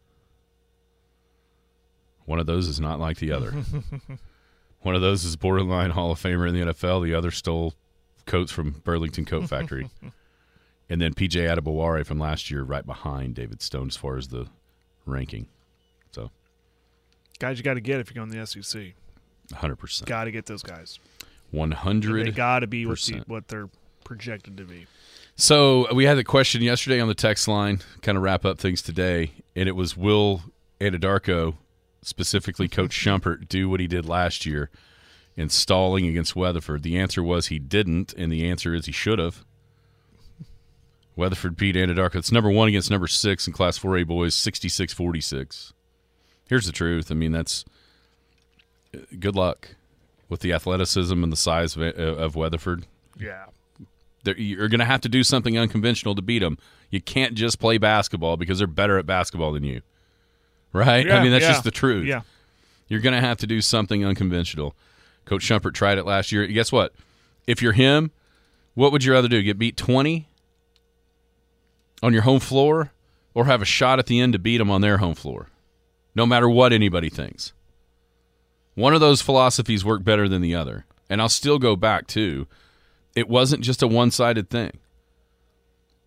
One of those is not like the other. One of those is borderline Hall of Famer in the NFL. The other stole coats from Burlington Coat Factory. And then P.J. Adebaware from last year right behind David Stone as far as the ranking. So, guys you got to get if you're going to the SEC. 100%. Got to get those guys. 100%. They got to be what they're projected to be. So we had a question yesterday on the text line, kind of wrap up things today, and it was, will Anadarko, specifically Coach Shumpert, do what he did last year in stalling against Weatherford? The answer was he didn't, and the answer is he should have. Weatherford beat Anadarko. It's number 1 against number 6 in Class 4A boys, 66-46. Here's the truth. That's good luck with the athleticism and the size of Weatherford. Yeah. You're going to have to do something unconventional to beat them. You can't just play basketball because they're better at basketball than you. Right? Yeah, that's just the truth. Yeah. You're going to have to do something unconventional. Coach Shumpert tried it last year. Guess what? If you're him, what would you rather do? Get beat 20 on your home floor or have a shot at the end to beat them on their home floor? No matter what anybody thinks. One of those philosophies work better than the other. And I'll still go back to, it wasn't just a one-sided thing.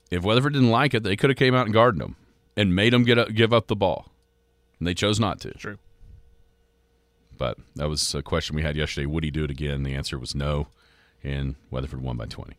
If Weatherford didn't like it, they could have came out and guarded them and made them give up the ball. And they chose not to. True. But that was a question we had yesterday. Would he do it again? The answer was no, and Weatherford won by 20.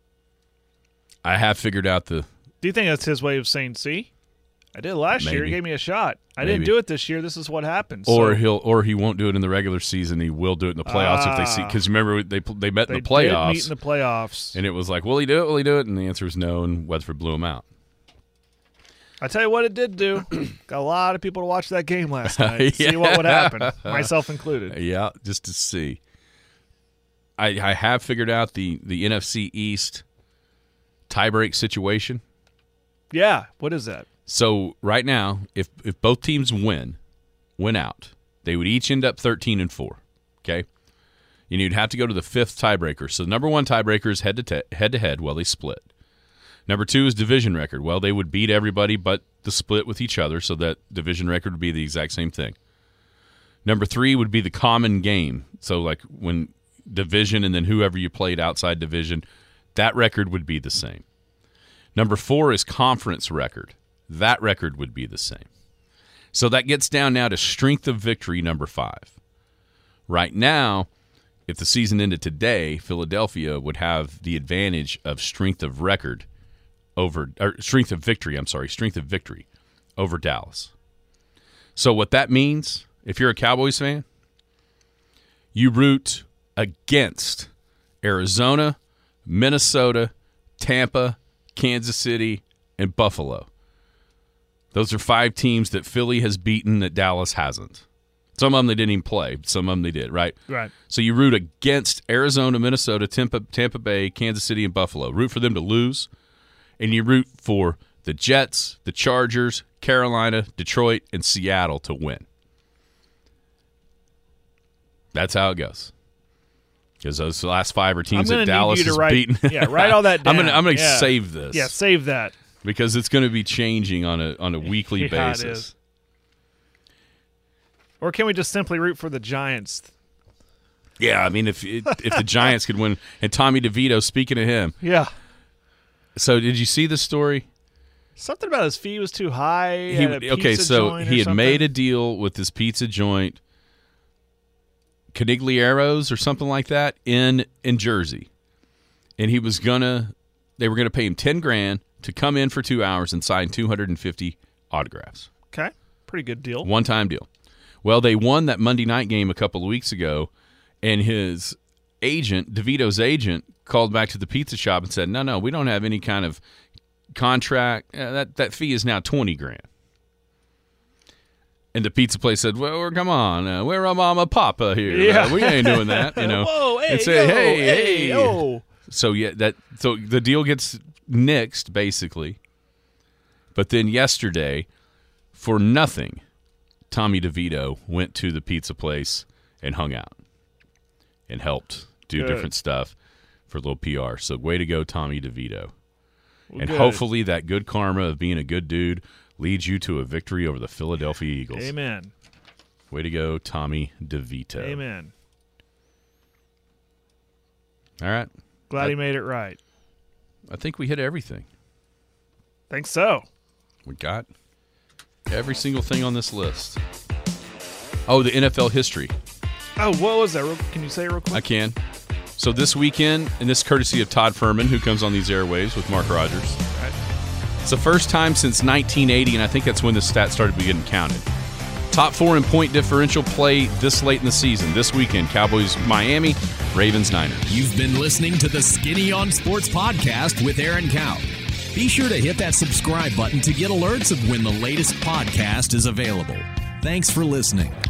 I have figured out the... Do you think that's his way of saying, see, I did it last year. He gave me a shot. I didn't do it this year. This is what happens. Or he won't do it in the regular season. He will do it in the playoffs if they see. Because remember, they met in the playoffs. They did meet in the playoffs. And it was like, will he do it? Will he do it? And the answer was no, and Weatherford blew him out. I tell you what it did do. Got a lot of people to watch that game last night. See what would happen, myself included. Yeah, just to see. I have figured out the NFC East tiebreak situation. Yeah, what is that? So right now, if both teams win out, they would each end up 13-4. Okay, and you'd have to go to the fifth tiebreaker. So number one tiebreaker is head to head. Well, they split. Number two is division record. Well, they would beat everybody but the split with each other, so that division record would be the exact same thing. Number three would be the common game. So like when division and then whoever you played outside division, that record would be the same. Number four is conference record. That record would be the same. So that gets down now to strength of victory, number 5. Right now, if the season ended today, Philadelphia would have the advantage of strength of victory over Dallas. So what that means, if you're a Cowboys fan, you root against Arizona, Minnesota, Tampa, Kansas City, and Buffalo. Those are 5 teams that Philly has beaten that Dallas hasn't. Some of them they didn't even play. Some of them they did, right? Right. So you root against Arizona, Minnesota, Tampa Bay, Kansas City, and Buffalo. Root for them to lose. And you root for the Jets, the Chargers, Carolina, Detroit, and Seattle to win. That's how it goes. Because those last 5 are teams that Dallas has beaten. Yeah, write all that down. I'm going to save this. Yeah, save that. Because it's going to be changing on a weekly basis. It is. Or can we just simply root for the Giants? Yeah, I mean, if the Giants could win. And Tommy DeVito, speaking of him. Yeah. So did you see the story? Something about his fee was too high. He had made a deal with this pizza joint, Canigliero's or something like that, in Jersey. And they were gonna pay him $10,000 to come in for 2 hours and sign 250 autographs. Okay. Pretty good deal. One-time deal. Well, they won that Monday night game a couple of weeks ago, and his agent, DeVito's agent, called back to the pizza shop and said, no, we don't have any kind of contract. That fee is now $20,000. And the pizza place said, well, come on, we're a mama papa here. Yeah. We ain't doing that, Whoa, hey, and say, hey. So so the deal gets nixed, basically. But then yesterday, for nothing, Tommy DeVito went to the pizza place and hung out and helped do different stuff for a little PR. So way to go, Tommy DeVito. Well, and good. Hopefully that good karma of being a good dude leads you to a victory over the Philadelphia Eagles. Amen. Way to go, Tommy DeVito. Amen. All right. Glad he made it right. I think we hit everything. Think so. We got every single thing on this list. Oh, the NFL history. Oh, what was that? Can you say it real quick? I can. So this weekend, and this is courtesy of Todd Furman, who comes on these airwaves with Mark Rogers. Right. It's the first time since 1980, and I think that's when the stats started getting counted. Top 4 in point differential play this late in the season. This weekend, Cowboys, Miami, Ravens, Niners. You've been listening to the Skinny on Sports podcast with Aaron Cow. Be sure to hit that subscribe button to get alerts of when the latest podcast is available. Thanks for listening.